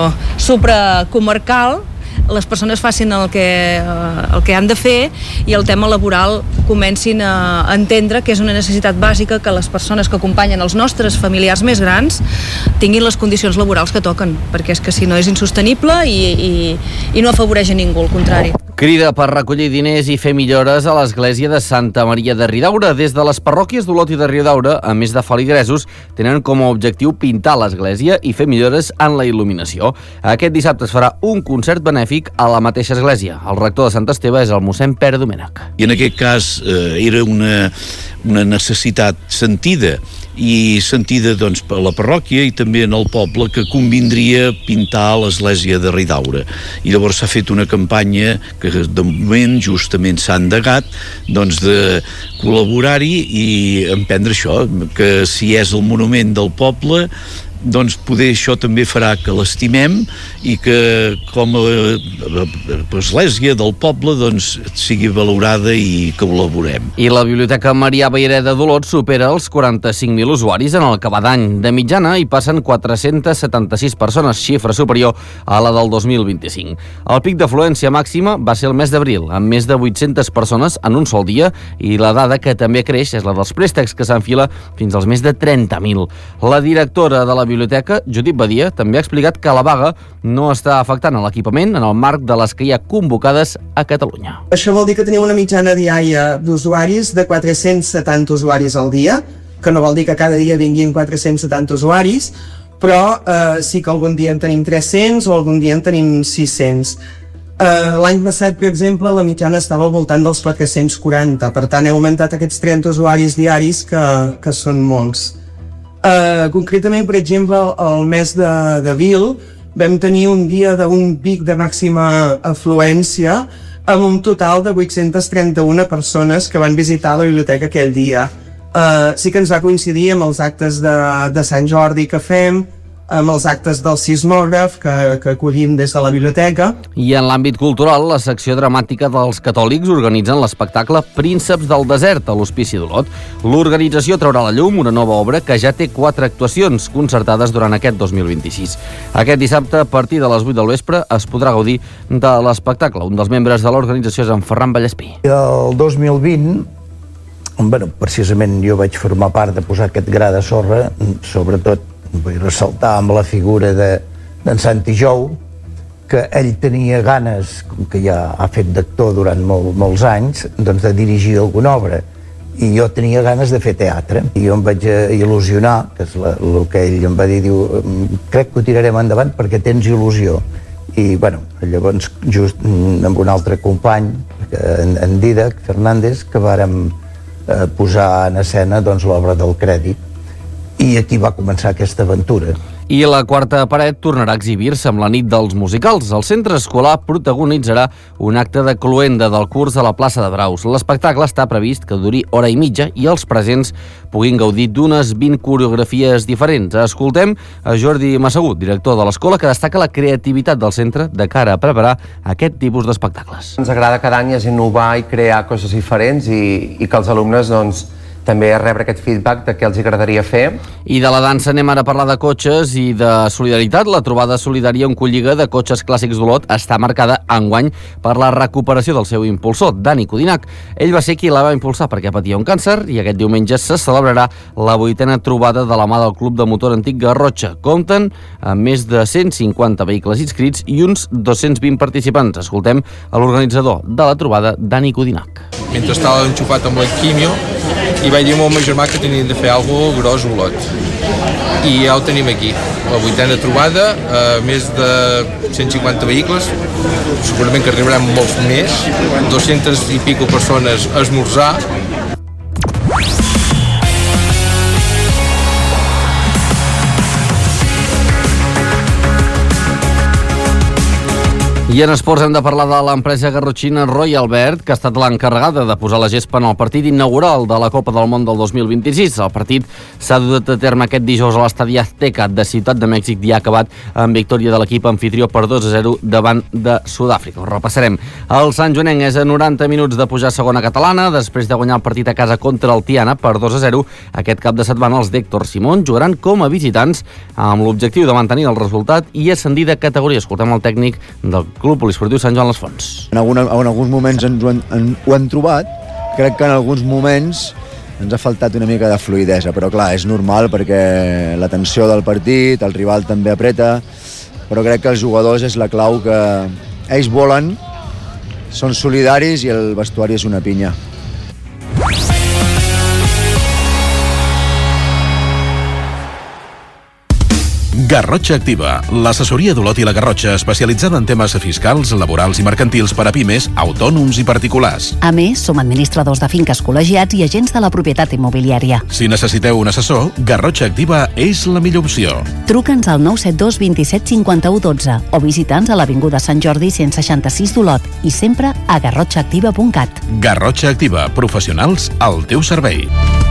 Speaker 4: supracomarcal les persones facin el que, el que han de fer i el tema laboral comencin a entendre que és una necessitat bàsica que les persones que acompanyen els nostres familiars més grans tinguin les condicions laborals que toquen, perquè és que si no és insostenible i, i, i no afavoreix a ningú, al contrari.
Speaker 1: Crida per recollir diners i fer millores a l'església de Santa Maria de Ridaura. Des de les parròquies d'Olot i de Ridaura, a més de feligresos, tenen com a objectiu pintar l'església i fer millores en la il·luminació. Aquest dissabte es farà un concert benèfic a la mateixa església. El rector de Sant Esteve és el mossèn Pere Domènech.
Speaker 5: I en aquest cas eh, era una, una necessitat sentida i sentida doncs, per la parròquia i també en el poble que convindria pintar l'església de Ridaura. I llavors s'ha fet una campanya que de moment justament s'ha endegat doncs, de col·laborar-hi i emprendre això, que si és el monument del poble doncs poder això també farà que l'estimem i que com a església del poble doncs sigui valorada i que col·laborem.
Speaker 1: I la Biblioteca Marià Vayreda d'Olot supera els quaranta-cinc mil usuaris en el que va d'any. De mitjana hi passen quatre-cents setanta-sis persones, xifra superior a la del dos mil vint-i-cinc. El pic d'afluència màxima va ser el mes d'abril, amb més de vuit-centes persones en un sol dia, i la dada que també creix és la dels préstecs, que s'enfila fins als més de trenta mil. La directora de la Biblioteca, Judit Badia, també ha explicat que la vaga no està afectant a l'equipament en el marc de les que hi ha convocades a Catalunya.
Speaker 6: Això vol dir que tenim una mitjana diària d'usuaris de quatre-cents setanta usuaris al dia, que no vol dir que cada dia vinguin quatre-cents setanta usuaris, però eh, sí que algun dia en tenim tres-cents o algun dia en tenim sis-cents. Uh, L'any passat, per exemple, la mitjana estava al voltant dels quatre-cents quaranta, per tant he augmentat aquests trenta usuaris diaris que, que són molts. Uh, concretament, per exemple, el mes d'abril vam tenir un dia d'un pic de màxima afluència amb un total de vuit-centes trenta-una persones que van visitar la biblioteca aquell dia. Uh, sí que ens va coincidir amb els actes de, de Sant Jordi que fem, amb els actes del sismògraf que, que acollim des de la biblioteca.
Speaker 1: I en l'àmbit cultural, la secció dramàtica dels catòlics organitzen l'espectacle Prínceps del Desert a l'Hospici d'Olot. L'organització traurà a la llum una nova obra que ja té quatre actuacions concertades durant aquest dos mil vint-i-sis. Aquest dissabte, a partir de les vuit del vespre, es podrà gaudir de l'espectacle. Un dels membres de l'organització és en Ferran Vallespí.
Speaker 7: El dos mil vint, bueno, precisament jo vaig formar part de posar aquest gra de sorra, sobretot vull ressaltar amb la figura d'en de, Santi Jou, que ell tenia ganes, com que ja ha fet d'actor durant molt, molts anys, doncs de dirigir alguna obra. I jo tenia ganes de fer teatre. I jo em vaig il·lusionar, que és la, el que ell em va dir, diu, crec que ho tirarem endavant perquè tens il·lusió. I, bueno, llavors, just amb un altre company, en, en Didac Fernández, que vàrem eh, posar en escena doncs, l'obra del Crèdit. I aquí va començar aquesta aventura.
Speaker 1: I la quarta paret tornarà a exhibir-se amb la nit dels musicals. El centre escolar protagonitzarà un acte de cloenda del curs a la plaça de Braus. L'espectacle està previst que duri hora i mitja i els presents puguin gaudir d'unes vint coreografies diferents. Escoltem a Jordi Massagut, director de l'escola, que destaca la creativitat del centre de cara a preparar aquest tipus d'espectacles.
Speaker 8: Ens agrada cada any és innovar i crear coses diferents i, i que els alumnes doncs, també rebre aquest feedback de què els agradaria fer.
Speaker 1: I de la dansa anem ara a parlar de cotxes i de solidaritat. La trobada solidària Oncolliga de cotxes clàssics d'Olot està marcada enguany per la recuperació del seu impulsor, Dani Codinac. Ell va ser qui la va impulsar perquè patia un càncer i aquest diumenge se celebrarà la vuitena trobada de la mà del Club de Motor Antic Garrotxa. Compten amb més de cent cinquanta vehicles inscrits i uns dos-cents vint participants. Escoltem a l'organitzador de la trobada, Dani Codinac.
Speaker 9: Mentre estava enxufat amb la quimio i i vaig dir al meu germà que teníem de fer alguna cosa gros a Olot. I ja ho tenim aquí, la vuitena trobada, eh, més de cent cinquanta vehicles, segurament que arribaran molts més, dues-centes i pico persones a esmorzar.
Speaker 1: I en esports hem de parlar de l'empresa garrotxina Royal Bird, que ha estat l'encarregada de posar la gespa en el partit inaugural de la Copa del Món del dos mil vint-i-sis. El partit s'ha dut a terme aquest dijous a l'estadi Azteca de Ciutat de Mèxic i ha acabat amb victòria de l'equip anfitrió per dos a zero davant de Sud-àfrica. Ho repassarem. El Sant Joanenc és a noranta minuts de pujar a segona catalana, després de guanyar el partit a casa contra el Tiana per dos a zero. Aquest cap de setmana els d'Héctor Simón jugaran com a visitants amb l'objectiu de mantenir el resultat i ascendir de categoria. Escoltem el tècnic del Club Poliesportiu Sant Joan les Fonts.
Speaker 21: En, alguna, en alguns moments ens ho, han, en, ho han trobat, crec que en alguns moments ens ha faltat una mica de fluïdesa, però clar, és normal perquè la tensió del partit, el rival també apreta, però crec que els jugadors és la clau, que ells volen, són solidaris i el vestuari és una pinya.
Speaker 3: Garrotxa Activa, l'assessoria d'Olot i la Garrotxa especialitzada en temes fiscals, laborals i mercantils per a pimes, autònoms i particulars.
Speaker 26: A més, som administradors de finques col·legiats i agents de la propietat immobiliària.
Speaker 3: Si necessiteu un assessor, Garrotxa Activa és la millor opció.
Speaker 26: Truca'ns al nou set dos vint set cinquanta-u dotze o visita'ns a l'Avinguda Sant Jordi cent seixanta-sis d'Olot i sempre a garrotxa activa punt cat.
Speaker 3: Garrotxa Activa, professionals al teu servei.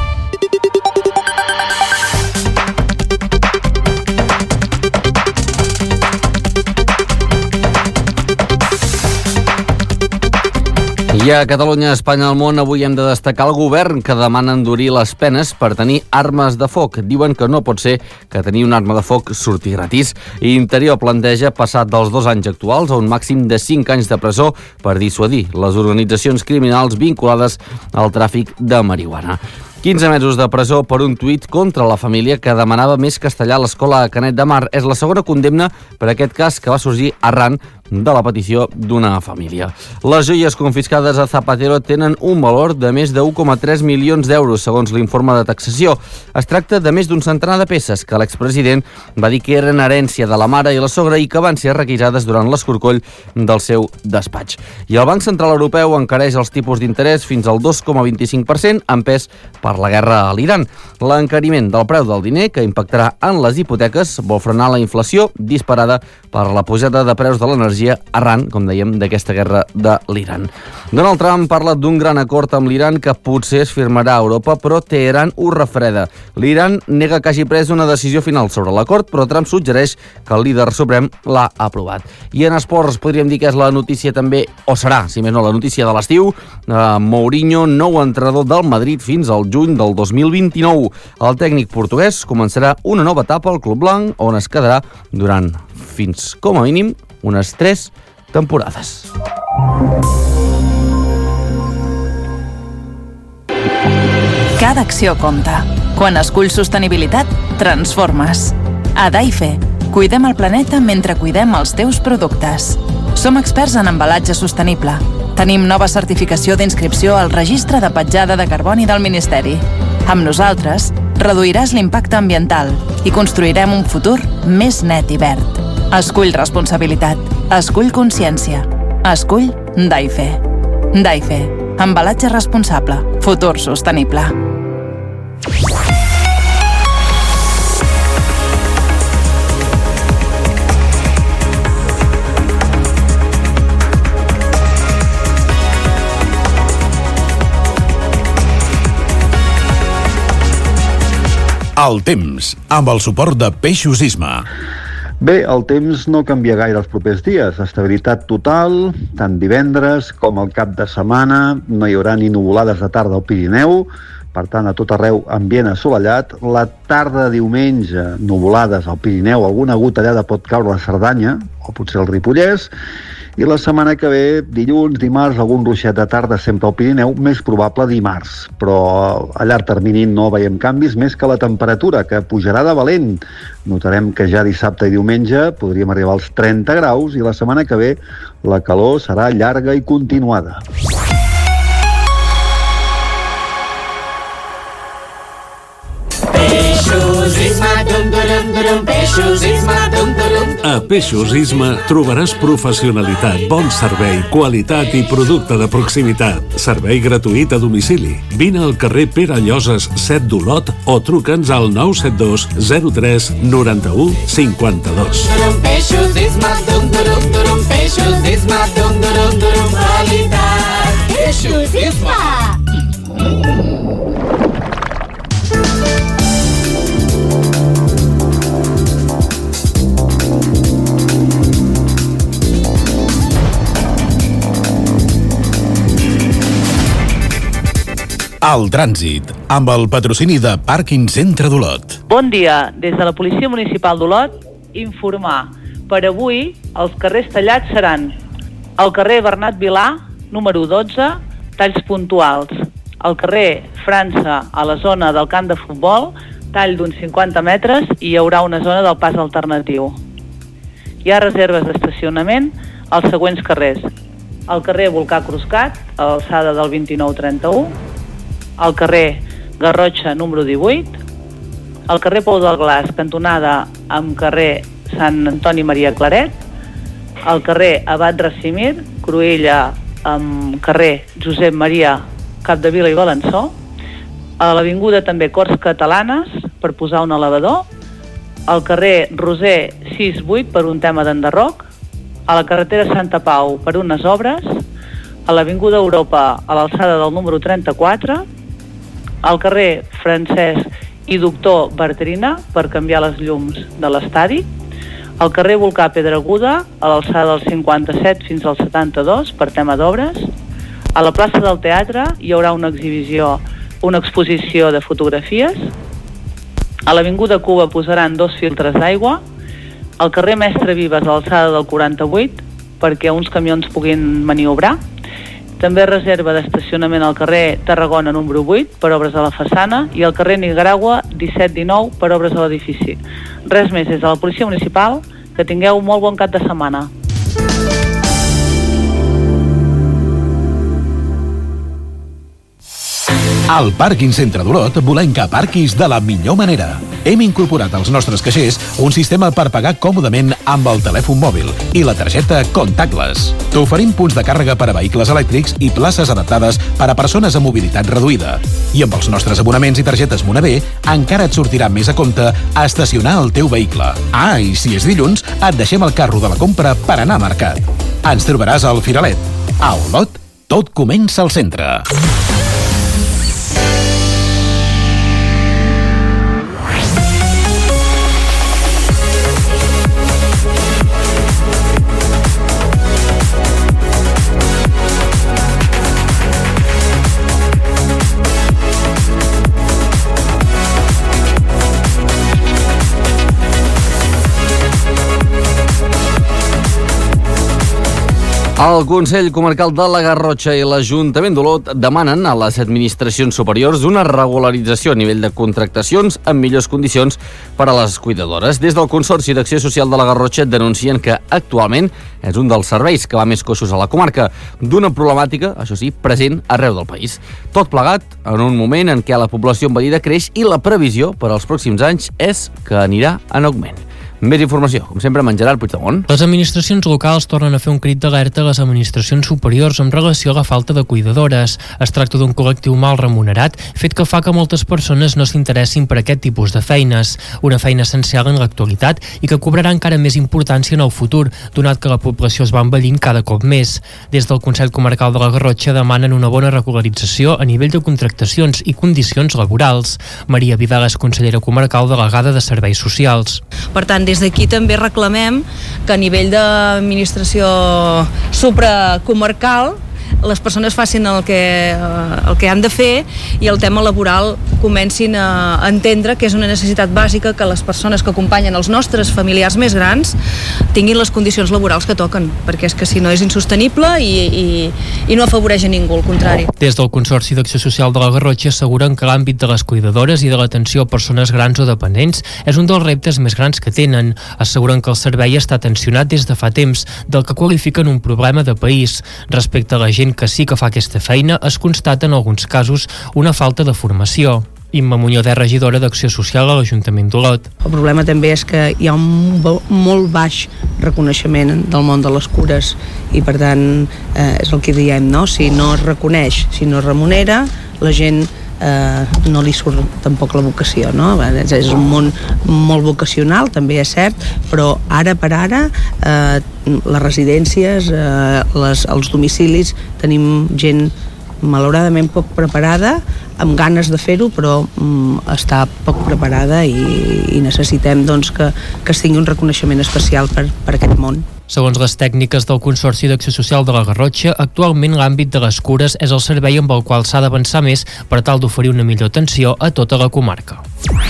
Speaker 1: I a Catalunya, Espanya, al món, avui hem de destacar el govern que demana endurir les penes per tenir armes de foc. Diuen que no pot ser que tenir una arma de foc surti gratis. I Interior planteja passar dels dos anys actuals a un màxim de cinc anys de presó per dissuadir les organitzacions criminals vinculades al tràfic de marihuana. quinze mesos de presó per un tuit contra la família que demanava més castellà a l'escola a Canet de Mar. És la segona condemna per aquest cas que va sorgir arran de la petició d'una família. Les joies confiscades a Zapatero tenen un valor de més de un coma tres milions d'euros, segons l'informe de taxació. Es tracta de més d'un centenar de peces que l'expresident va dir que eren herència de la mare i la sogra i que van ser requisades durant l'escorcoll del seu despatx. I el Banc Central Europeu encareix els tipus d'interès fins al dos coma vint-i-cinc per cent, empès per la guerra a l'Iran. L'encariment del preu del diner, que impactarà en les hipoteques, vol frenar la inflació disparada per la pujada de preus de l'energia arran, com dèiem, d'aquesta guerra de l'Iran. Donald Trump parla d'un gran acord amb l'Iran que potser es firmarà a Europa, però Teheran ho refreda. L'Iran nega que hagi pres una decisió final sobre l'acord, però Trump suggereix que el líder suprem l'ha aprovat. I en esports podríem dir que és la notícia també, o serà, si més no, la notícia de l'estiu. Uh, Mourinho, nou entrenador del Madrid fins al juny del dos mil vint-i-nou. El tècnic portuguès començarà una nova etapa al Club Blanc, on es quedarà durant, fins com a mínim, unes tres temporades.
Speaker 12: Cada acció compta. Quan esculls sostenibilitat, transformes. A Daife, cuidem el planeta mentre cuidem els teus productes. Som experts en embalatge sostenible. Tenim nova certificació d'inscripció al Registre de Petjada de Carboni del Ministeri. Amb nosaltres, reduiràs l'impacte ambiental i construirem un futur més net i verd. Escull responsabilitat. Escull consciència. Escull Daife. Daife. Embalatge responsable. Futur sostenible.
Speaker 3: El temps, amb el suport de Peixos Isma.
Speaker 13: Bé, el temps no canvia gaire els propers dies. Estabilitat total, tant divendres com el cap de setmana. No hi haurà ni nuvolades de tarda al Pirineu, per tant, a tot arreu ambient assolellat. La tarda de diumenge, nuvolades al Pirineu, alguna gotellada pot caure a la Cerdanya, o potser al Ripollès, i la setmana que ve, dilluns, dimarts, algun ruixet de tarda sempre al Pirineu, més probable dimarts. Però a llarg termini no veiem canvis més que la temperatura, que pujarà de valent. Notarem que ja dissabte i diumenge podríem arribar als trenta graus i la setmana que ve la calor serà llarga i continuada.
Speaker 14: Peixos Isma, dum durum durum, Peixos Isma, dum durum.
Speaker 15: A Peixos Isma trobaràs professionalitat, bon servei, qualitat i producte de proximitat. Servei gratuït a domicili. Vine al carrer Pere Lloses set d'Olot o truca'ns al nou set dos zero tres noranta-u cinquanta-dos.
Speaker 14: Peixos Isma, dum durum durum, Peixos Isma, dum durum durum, qualitat. Peixos Isma.
Speaker 3: Al trànsit, amb el patrocini de Pàrquing Centre d'Olot.
Speaker 16: Bon dia, des de la Policia Municipal d'Olot, informar. Per avui, els carrers tallats seran el carrer Bernat Vilà, número dotze, talls puntuals. El carrer França, a la zona del camp de futbol, tall d'uns cinquanta metres i hi haurà una zona del pas alternatiu. Hi ha reserves d'estacionament als següents carrers. El carrer Volcà Cruscat, a l'alçada del vint-i-nou trenta-u, el carrer Garrotxa, número divuit, el carrer Pou del Glaç, cantonada amb carrer Sant Antoni Maria Claret, el carrer Abat Racimir, Cruïlla amb carrer Josep Maria Capdevila i Balançó, a l'avinguda també Corts Catalanes, per posar un elevador, al carrer Roser sis vuit per un tema d'enderroc, a la carretera Santa Pau per unes obres, a l'avinguda Europa a l'alçada del número trenta-quatre, al carrer Francesc i Doctor Bartrina per canviar les llums de l'estadi, al carrer Volcà Pedraguda a l'alçada del cinquanta-set fins al setanta-dos per tema d'obres, a la plaça del Teatre hi haurà una exhibició, una exposició de fotografies, a l'avinguda Cuba posaran dos filtres d'aigua, al carrer Mestre Vives a l'alçada del quaranta-vuit perquè uns camions puguin maniobrar, també reserva d'estacionament al carrer Tarragona número vuit per obres a la façana i al carrer Nicaragua disset dinou per obres a l'edifici. Res més, des de la Policia Municipal, que tingueu molt bon cap de setmana.
Speaker 3: Al Pàrquing Centre d'Olot volem que aparquis de la millor manera. Hem incorporat als nostres caixers un sistema per pagar còmodament amb el telèfon mòbil i la targeta Contactless. T'oferim punts de càrrega per a vehicles elèctrics i places adaptades per a persones amb mobilitat reduïda. I amb els nostres abonaments i targetes Monavé encara et sortirà més a compte a estacionar el teu vehicle. Ah, i si és dilluns, et deixem el carro de la compra per anar a mercat. Ens trobaràs al Firalet. A Olot, tot comença al centre.
Speaker 1: El Consell Comarcal de la Garrotxa i l'Ajuntament d'Olot demanen a les administracions superiors una regularització a nivell de contractacions amb millors condicions per a les cuidadores. Des del Consorci d'Acció Social de la Garrotxa denuncien que actualment és un dels serveis que va més coixos a la comarca, d'una problemàtica, això sí, present arreu del país. Tot plegat en un moment en què la població envellida creix i la previsió per als pròxims anys és que anirà en augment. Més informació, com sempre, amb en Gerard Puigdemont.
Speaker 17: Les administracions locals tornen a fer un crit d'alerta a les administracions superiors en relació a la falta de cuidadores. Es tracta d'un col·lectiu mal remunerat, fet que fa que moltes persones no s'interessin per aquest tipus de feines. Una feina essencial en l'actualitat i que cobrarà encara més importància en el futur, donat que la població es va envellint cada cop més. Des del Consell Comarcal de la Garrotxa demanen una bona regularització a nivell de contractacions i condicions laborals. Maria Vidal és consellera comarcal delegada de Serveis Socials.
Speaker 4: Per tant, des d'aquí també reclamem que a nivell d'administració supracomarcal les persones facin el que, el que han de fer i el tema laboral comencin a entendre que és una necessitat bàsica que les persones que acompanyen els nostres familiars més grans tinguin les condicions laborals que toquen, perquè és que si no és insostenible i, i, i no afavoreix a ningú, al contrari.
Speaker 17: Des del Consorci d'Acció Social de la Garrotxa asseguren que l'àmbit de les cuidadores i de l'atenció a persones grans o dependents és un dels reptes més grans que tenen. Asseguren que el servei està tensionat des de fa temps, del que qualifiquen un problema de país. Respecte a la gent que sí que fa aquesta feina, es constata en alguns casos una falta de formació. Imma Muñoz és regidora d'Acció Social a l'Ajuntament d'Olot.
Speaker 10: El problema també és que hi ha un molt baix reconeixement del món de les cures i per tant eh, és el que diem, no? Si no es reconeix, si no es remunera, la gent eh, no li surt tampoc la vocació, no? És un món molt vocacional, també és cert, però ara per ara eh, les residències, eh, les, els domicilis, tenim gent malauradament poc preparada, amb ganes de fer-ho, però mm, està poc preparada i, i necessitem doncs, que, que es tingui un reconeixement especial per, per aquest món.
Speaker 17: Segons les tècniques del Consorci d'Acció Social de la Garrotxa, actualment l'àmbit de les cures és el servei amb el qual s'ha d'avançar més per tal d'oferir una millor atenció a tota la comarca.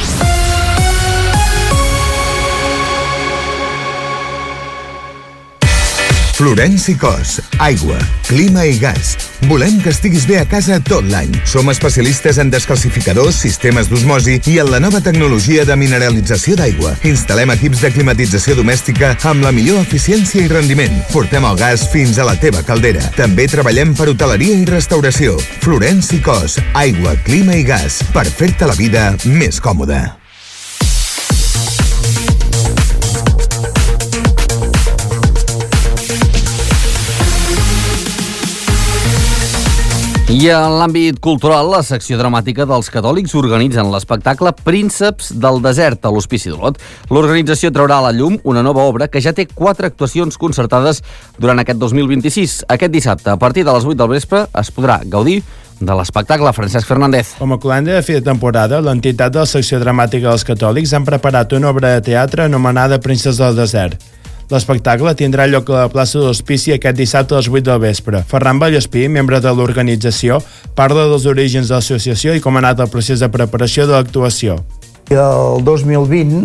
Speaker 11: Florenci Cos, aigua, clima i gas. Volem que estiguis bé a casa tot l'any. Som especialistes en descalcificadors, sistemes d'osmosi i en la nova tecnologia de mineralització d'aigua. Instal·lem equips de climatització domèstica amb la millor eficiència i rendiment. Portem el gas fins a la teva caldera. També treballem per hoteleria i restauració. Florenci Cos, aigua, clima i gas. Per fer-te la vida més còmoda.
Speaker 1: I en l'àmbit cultural, la secció dramàtica dels catòlics organitzen l'espectacle Prínceps del Desert a l'Hospici d'Olot. L'organització traurà a la llum una nova obra que ja té quatre actuacions concertades durant aquest dos mil vint-i-sis. Aquest dissabte, a partir de les vuit del vespre, es podrà gaudir de l'espectacle. Francesc Fernández.
Speaker 18: Com a calendari de fi de temporada, l'entitat de la secció dramàtica dels catòlics han preparat una obra de teatre anomenada Prínceps del Desert. L'espectacle tindrà lloc a la plaça de l'Hospici aquest dissabte a les vuit del vespre. Ferran Vallespí, membre de l'organització, parla dels orígens de l'associació i com ha anat el procés de preparació de l'actuació.
Speaker 7: El dos mil vint,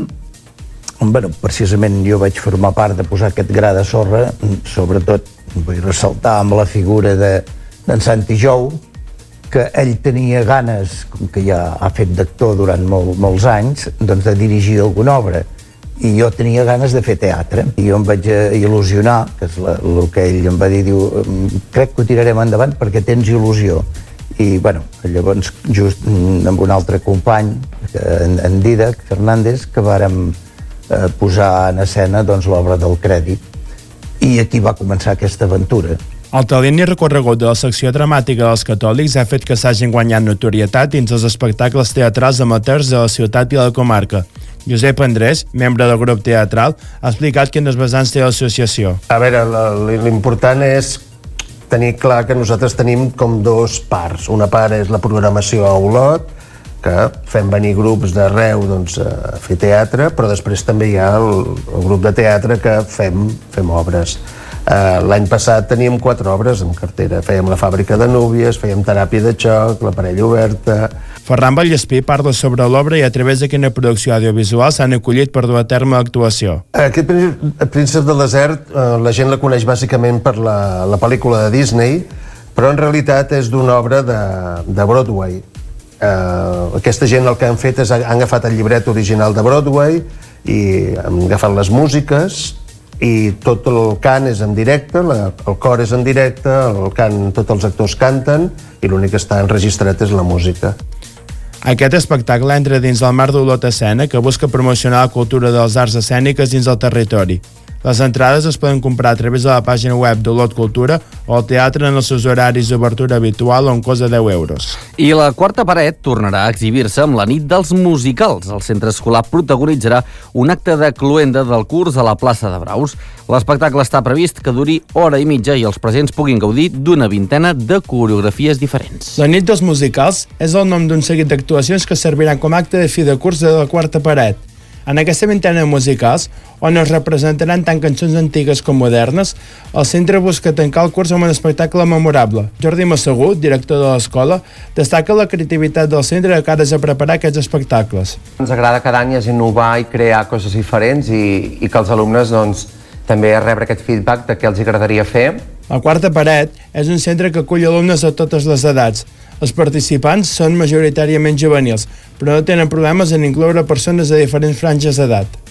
Speaker 7: bueno, precisament jo vaig formar part de posar aquest gra de sorra, sobretot vull ressaltar amb la figura de, d'en Santi Jou, que ell tenia ganes, com que ja ha fet d'actor durant molt, molts anys, doncs de dirigir alguna obra. I jo tenia ganes de fer teatre i jo em vaig il·lusionar, que és la, el que ell em va dir, diu, crec que ho tirarem endavant perquè tens il·lusió. I bueno, llavors just amb un altre company, en, en Didac Fernández, que vàrem eh, posar en escena doncs, l'obra del crèdit i aquí va començar aquesta aventura.
Speaker 18: El talent i recorregut de la secció dramàtica dels catòlics ha fet que s'hagin guanyat notorietat dins els espectacles teatrals amateurs de la ciutat i la comarca. Josep Andrés, membre del grup teatral, ha explicat quines vessants té l'associació.
Speaker 19: A veure, l'important és tenir clar que nosaltres tenim com dos parts. Una part és la programació a Olot, que fem venir grups d'arreu doncs, a fer teatre, però després també hi ha el, el grup de teatre que fem, fem obres. Uh, L'any passat teníem quatre obres en cartera. Fèiem La fàbrica de núvies, fèiem Teràpia de xoc, La parella oberta...
Speaker 18: Ferran Vallespí parla sobre l'obra i a través de quina producció audiovisual s'han acollit per dur a terme l'actuació.
Speaker 19: Aquest Príncep del Desert uh, la gent la coneix bàsicament per la, la pel·lícula de Disney, però en realitat és d'una obra de, de Broadway. Uh, aquesta gent el que han fet és han agafat el llibret original de Broadway i han agafat les músiques i tot el cant és en directe, la, el cor és en directe, el cant, tots els actors canten i l'únic que està enregistrat és la música.
Speaker 18: Aquest espectacle entra dins del marc d'Olot Escena, que busca promocionar la cultura dels arts escèniques dins del territori. Les entrades es poden comprar a través de la pàgina web d'Olot Cultura o al teatre en els seus horaris d'obertura habitual on costa deu euros.
Speaker 1: I la quarta paret tornarà a exhibir-se amb la nit dels musicals. El centre escolar protagonitzarà un acte de cloenda del curs a la plaça de Braus. L'espectacle està previst que duri hora i mitja i els presents puguin gaudir d'una vintena de coreografies diferents.
Speaker 18: La nit dels musicals és el nom d'un seguit d'actuacions que serviran com a acte de fi de curs de la quarta paret. En aquesta vintena de musicals, on es representaran tant cançons antigues com modernes, el centre busca tancar el curs amb un espectacle memorable. Jordi Massagut, director de l'escola, destaca la creativitat del centre de cares a preparar aquests espectacles.
Speaker 8: Ens agrada cada any és innovar i crear coses diferents i, i que els alumnes doncs, també rebre aquest feedback de què els agradaria fer.
Speaker 18: La quarta paret és un centre que acull alumnes de totes les edats. Els participants són majoritàriament juvenils, però no tenen problemes en incloure persones de diferents franges d'edat.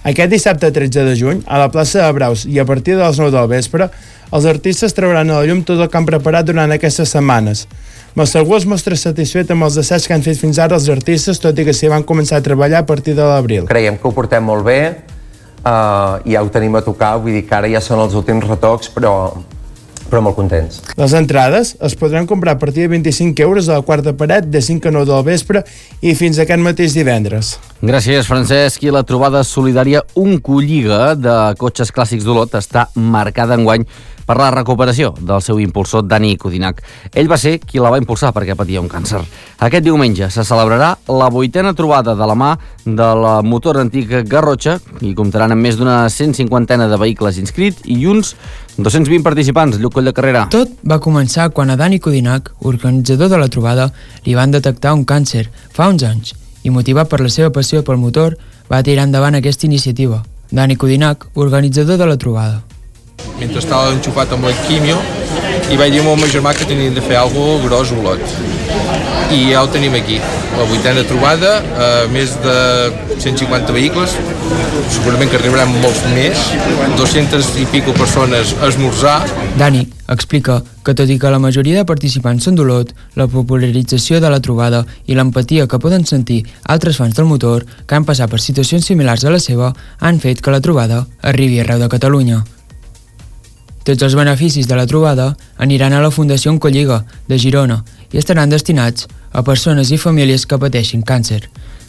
Speaker 18: Aquest dissabte tretze de juny, a la plaça de Braus i a partir de les nou del vespre, els artistes trauran a la llum tot el que han preparat durant aquestes setmanes. Massaguer es mostra satisfet amb els assaigs que han fet fins ara els artistes, tot i que s'hi van començar a treballar a partir de l'abril.
Speaker 8: Creiem que ho portem molt bé, uh, ja ho tenim a tocar, vull dir que ara ja són els últims retocs, però... però molt contents.
Speaker 18: Les entrades es podran comprar a partir de vint-i-cinc euros a la quarta paret de cinc a nou del vespre i fins aquest mateix divendres.
Speaker 1: Gràcies, Francesc. I la trobada solidària Oncolliga de cotxes clàssics d'Olot està marcada enguany per la recuperació del seu impulsor Dani Codinac. Ell va ser qui la va impulsar perquè patia un càncer. Aquest diumenge se celebrarà la vuitena trobada de la mà del motor antic Garrotxa i comptaran amb més d'una cent cinquantena de vehicles inscrits i uns dos-cents vint participants. Lluc Coll de Carrera.
Speaker 2: Tot va començar quan a Dani Codinac, organitzador de la trobada, li van detectar un càncer fa uns anys i, motivat per la seva passió pel motor, va tirar endavant aquesta iniciativa. Dani Codinac, organitzador de la trobada.
Speaker 9: Mentre estava enxufat amb la quimio i vaig dir al meu germà que tenien de fer alguna cosa gros a Olot. I ja ho tenim aquí, la vuitena trobada, eh, més de cent cinquanta vehicles, segurament que arribaran molts més, dues-centes i pico persones a esmorzar.
Speaker 2: Dani explica que tot i que la majoria de participants són d'Olot, la popularització de la trobada i l'empatia que poden sentir altres fans del motor que han passat per situacions similars a la seva han fet que la trobada arribi arreu de Catalunya. Tots els beneficis de la trobada aniran a la Fundació Oncolliga de Girona i estaran destinats a persones i famílies que pateixin càncer.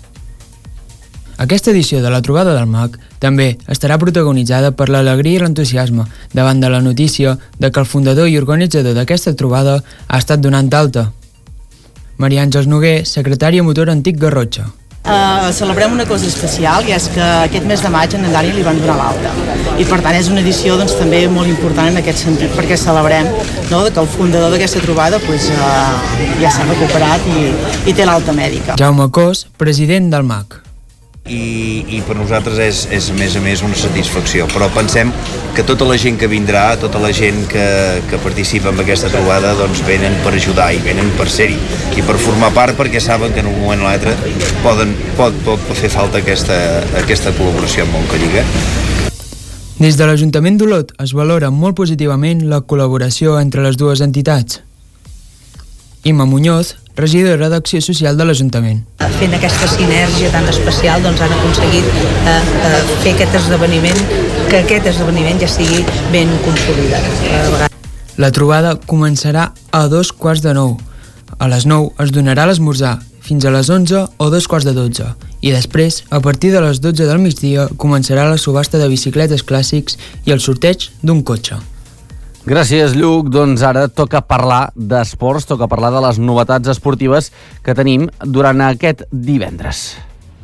Speaker 2: Aquesta edició de la trobada del M A C també estarà protagonitzada per l'alegria i l'entusiasme davant de la notícia de que el fundador i organitzador d'aquesta trobada ha estat donant d'alta. Maria Àngels Noguer, secretària motor antic Garrotxa.
Speaker 20: Uh, celebrem una cosa especial i és que aquest mes de maig en Dani li van donar l'alta i per tant és una edició doncs, també molt important en aquest sentit perquè celebrem no, que el fundador d'aquesta trobada pues, uh, ja s'ha recuperat i, i té l'alta mèdica.
Speaker 2: Jaume Cos, president del M A C.
Speaker 22: I, i per nosaltres és, és a més a més una satisfacció, però pensem que tota la gent que vindrà, tota la gent que, que participa en aquesta trobada doncs venen per ajudar i venen per ser-hi i per formar part perquè saben que en un moment o l'altre poden, pot, pot fer falta aquesta, aquesta col·laboració amb Oncolliga.
Speaker 2: Des de l'Ajuntament d'Olot es valora molt positivament la col·laboració entre les dues entitats. Imma Muñoz, regidora d'Acció Social de l'Ajuntament.
Speaker 10: Fent aquesta sinergia tan especial doncs han aconseguit eh, eh, fer aquest esdeveniment, que aquest esdeveniment ja sigui ben consolidat.
Speaker 2: La trobada començarà a dos quarts de nou. A les nou es donarà l'esmorzar fins a les onze o dos quarts de dotze i després, a partir de les dotze del migdia, començarà la subhasta de bicicletes clàssics i el sorteig d'un cotxe.
Speaker 1: Gràcies, Lluc. Doncs ara toca parlar d'esports, toca parlar de les novetats esportives que tenim durant aquest divendres.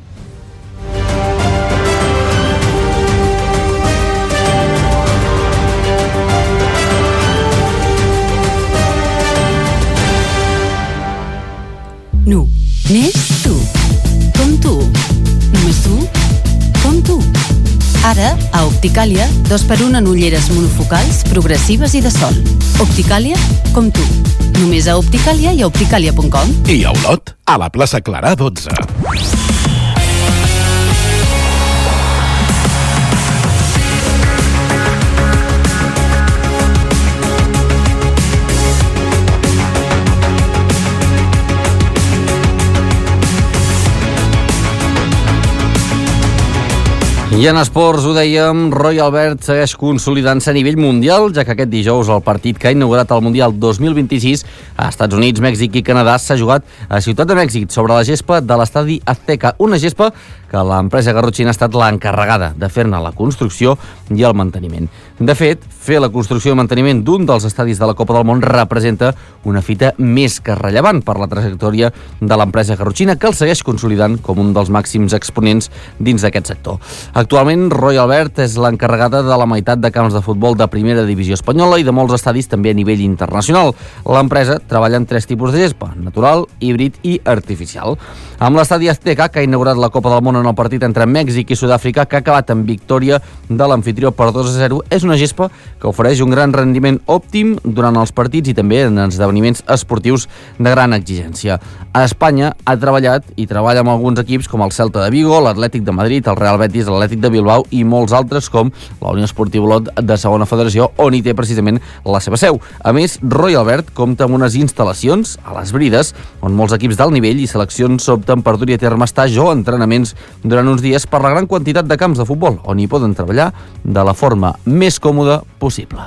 Speaker 23: Nu, més tu, com tu, només tu, com tu. Ara, a Opticàlia, dos per un en ulleres monofocals, progressives i de sol. Opticàlia, com tu. Només a Opticàlia i a opticàlia punt com.
Speaker 3: I a Olot, a la plaça Clarà dotze.
Speaker 1: I en esports, ho dèiem, Roy Albert segueix consolidant-se a nivell mundial, ja que aquest dijous el partit que ha inaugurat el Mundial dos mil vint-i-sis a Estats Units, Mèxic i Canadà s'ha jugat a Ciutat de Mèxic sobre la gespa de l'estadi Azteca, una gespa que l'empresa Garrotxina ha estat l'encarregada de fer-ne la construcció i el manteniment. De fet, fer la construcció i manteniment d'un dels estadis de la Copa del Món representa una fita més que rellevant per la trajectòria de l'empresa Garrotxina, que el segueix consolidant com un dels màxims exponents dins d'aquest sector. Actualment, Roy Albert és l'encarregada de la meitat de camps de futbol de primera divisió espanyola i de molts estadis també a nivell internacional. L'empresa treballa en tres tipus de gespa: natural, híbrid i artificial. Amb l'estadi Azteca, que ha inaugurat la Copa del Món en en el partit entre Mèxic i Sud-àfrica, que ha acabat en victòria de l'amfitrió per dos a zero. És una gespa que ofereix un gran rendiment òptim durant els partits i també en esdeveniments esportius de gran exigència. A Espanya ha treballat i treballa amb alguns equips com el Celta de Vigo, l'Atlètic de Madrid, el Real Betis, l'Atlètic de Bilbao i molts altres com la Unió Esportiva Olot de segona federació, on hi té precisament la seva seu. A més, Roy Albert compta amb unes instal·lacions a les Brides, on molts equips d'alt nivell i seleccions s'opten per dur-hi a terme estage o entrenaments durant uns dies per la gran quantitat de camps de futbol, on hi poden treballar de la forma més còmoda possible.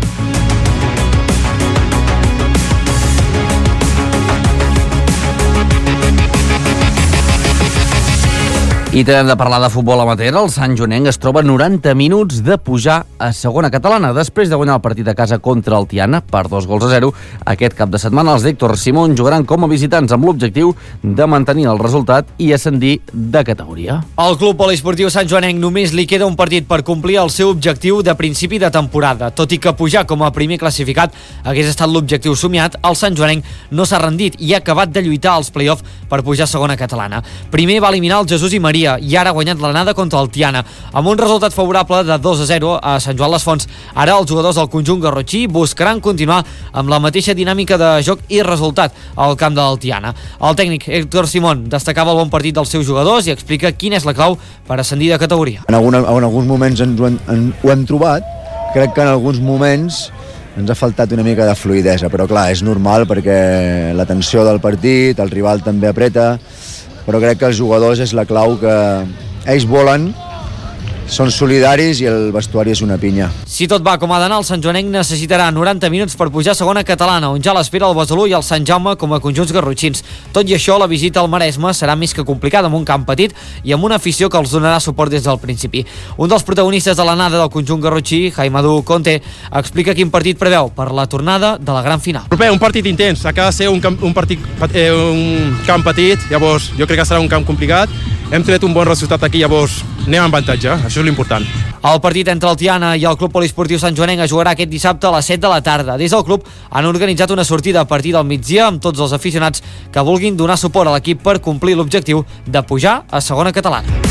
Speaker 1: I també hem de parlar de futbol amateur. El Sant Joanenc es troba noranta minuts de pujar a segona catalana després de guanyar el partit a casa contra el Tiana per dos gols a zero. Aquest cap de setmana els d'Héctor Simón jugaran com a visitants amb l'objectiu de mantenir el resultat i ascendir de categoria.
Speaker 5: Al Club Poliesportiu Sant Joanenc només li queda un partit per complir el seu objectiu de principi de temporada. Tot i que pujar com a primer classificat hagués estat l'objectiu somiat, el Sant Joanenc no s'ha rendit i ha acabat de lluitar als play-off per pujar a segona catalana. Primer va eliminar el Jesús i Maria i ara ha guanyat l'anada contra el Tiana amb un resultat favorable de dos a zero a Sant Joan les Fonts. Ara els jugadors del conjunt garrotxí buscaran continuar amb la mateixa dinàmica de joc i resultat al camp del Tiana. El tècnic Héctor Simón destacava el bon partit dels seus jugadors i explica quina és la clau per ascendir de categoria.
Speaker 6: En, alguna, en alguns moments ens ho, en, en, ho hem trobat, crec que en alguns moments ens ha faltat una mica de fluïdesa, però clar, és normal perquè la tensió del partit, el rival també apreta, però crec que els jugadors és la clau que ells volen, són solidaris i el vestuari és una pinya.
Speaker 5: Si tot va com ha d'anar, el Sant Joanenc necessitarà noranta minuts per pujar a segona catalana, on ja l'espera el Besalú i el Sant Jaume com a conjunts garrotxins. Tot i això, la visita al Maresme serà més que complicada amb un camp petit i amb una afició que els donarà suport des del principi. Un dels protagonistes de l'anada del conjunt garrotxí, Jaimadu Conte, explica quin partit preveu per la tornada de la gran final.
Speaker 21: Proper, un partit intens, acaba de ser un camp, un partit, eh, un camp petit, llavors jo crec que serà un camp complicat. Hem tret un bon resultat aquí, llavors anem en avantatge, això és l'important.
Speaker 5: El partit entre el Tiana i el Club Poliesportiu Sant Joanenc es jugarà aquest dissabte a les set de la tarda. Des del club han organitzat una sortida a partir del migdia amb tots els aficionats que vulguin donar suport a l'equip per complir l'objectiu de pujar a segona catalana.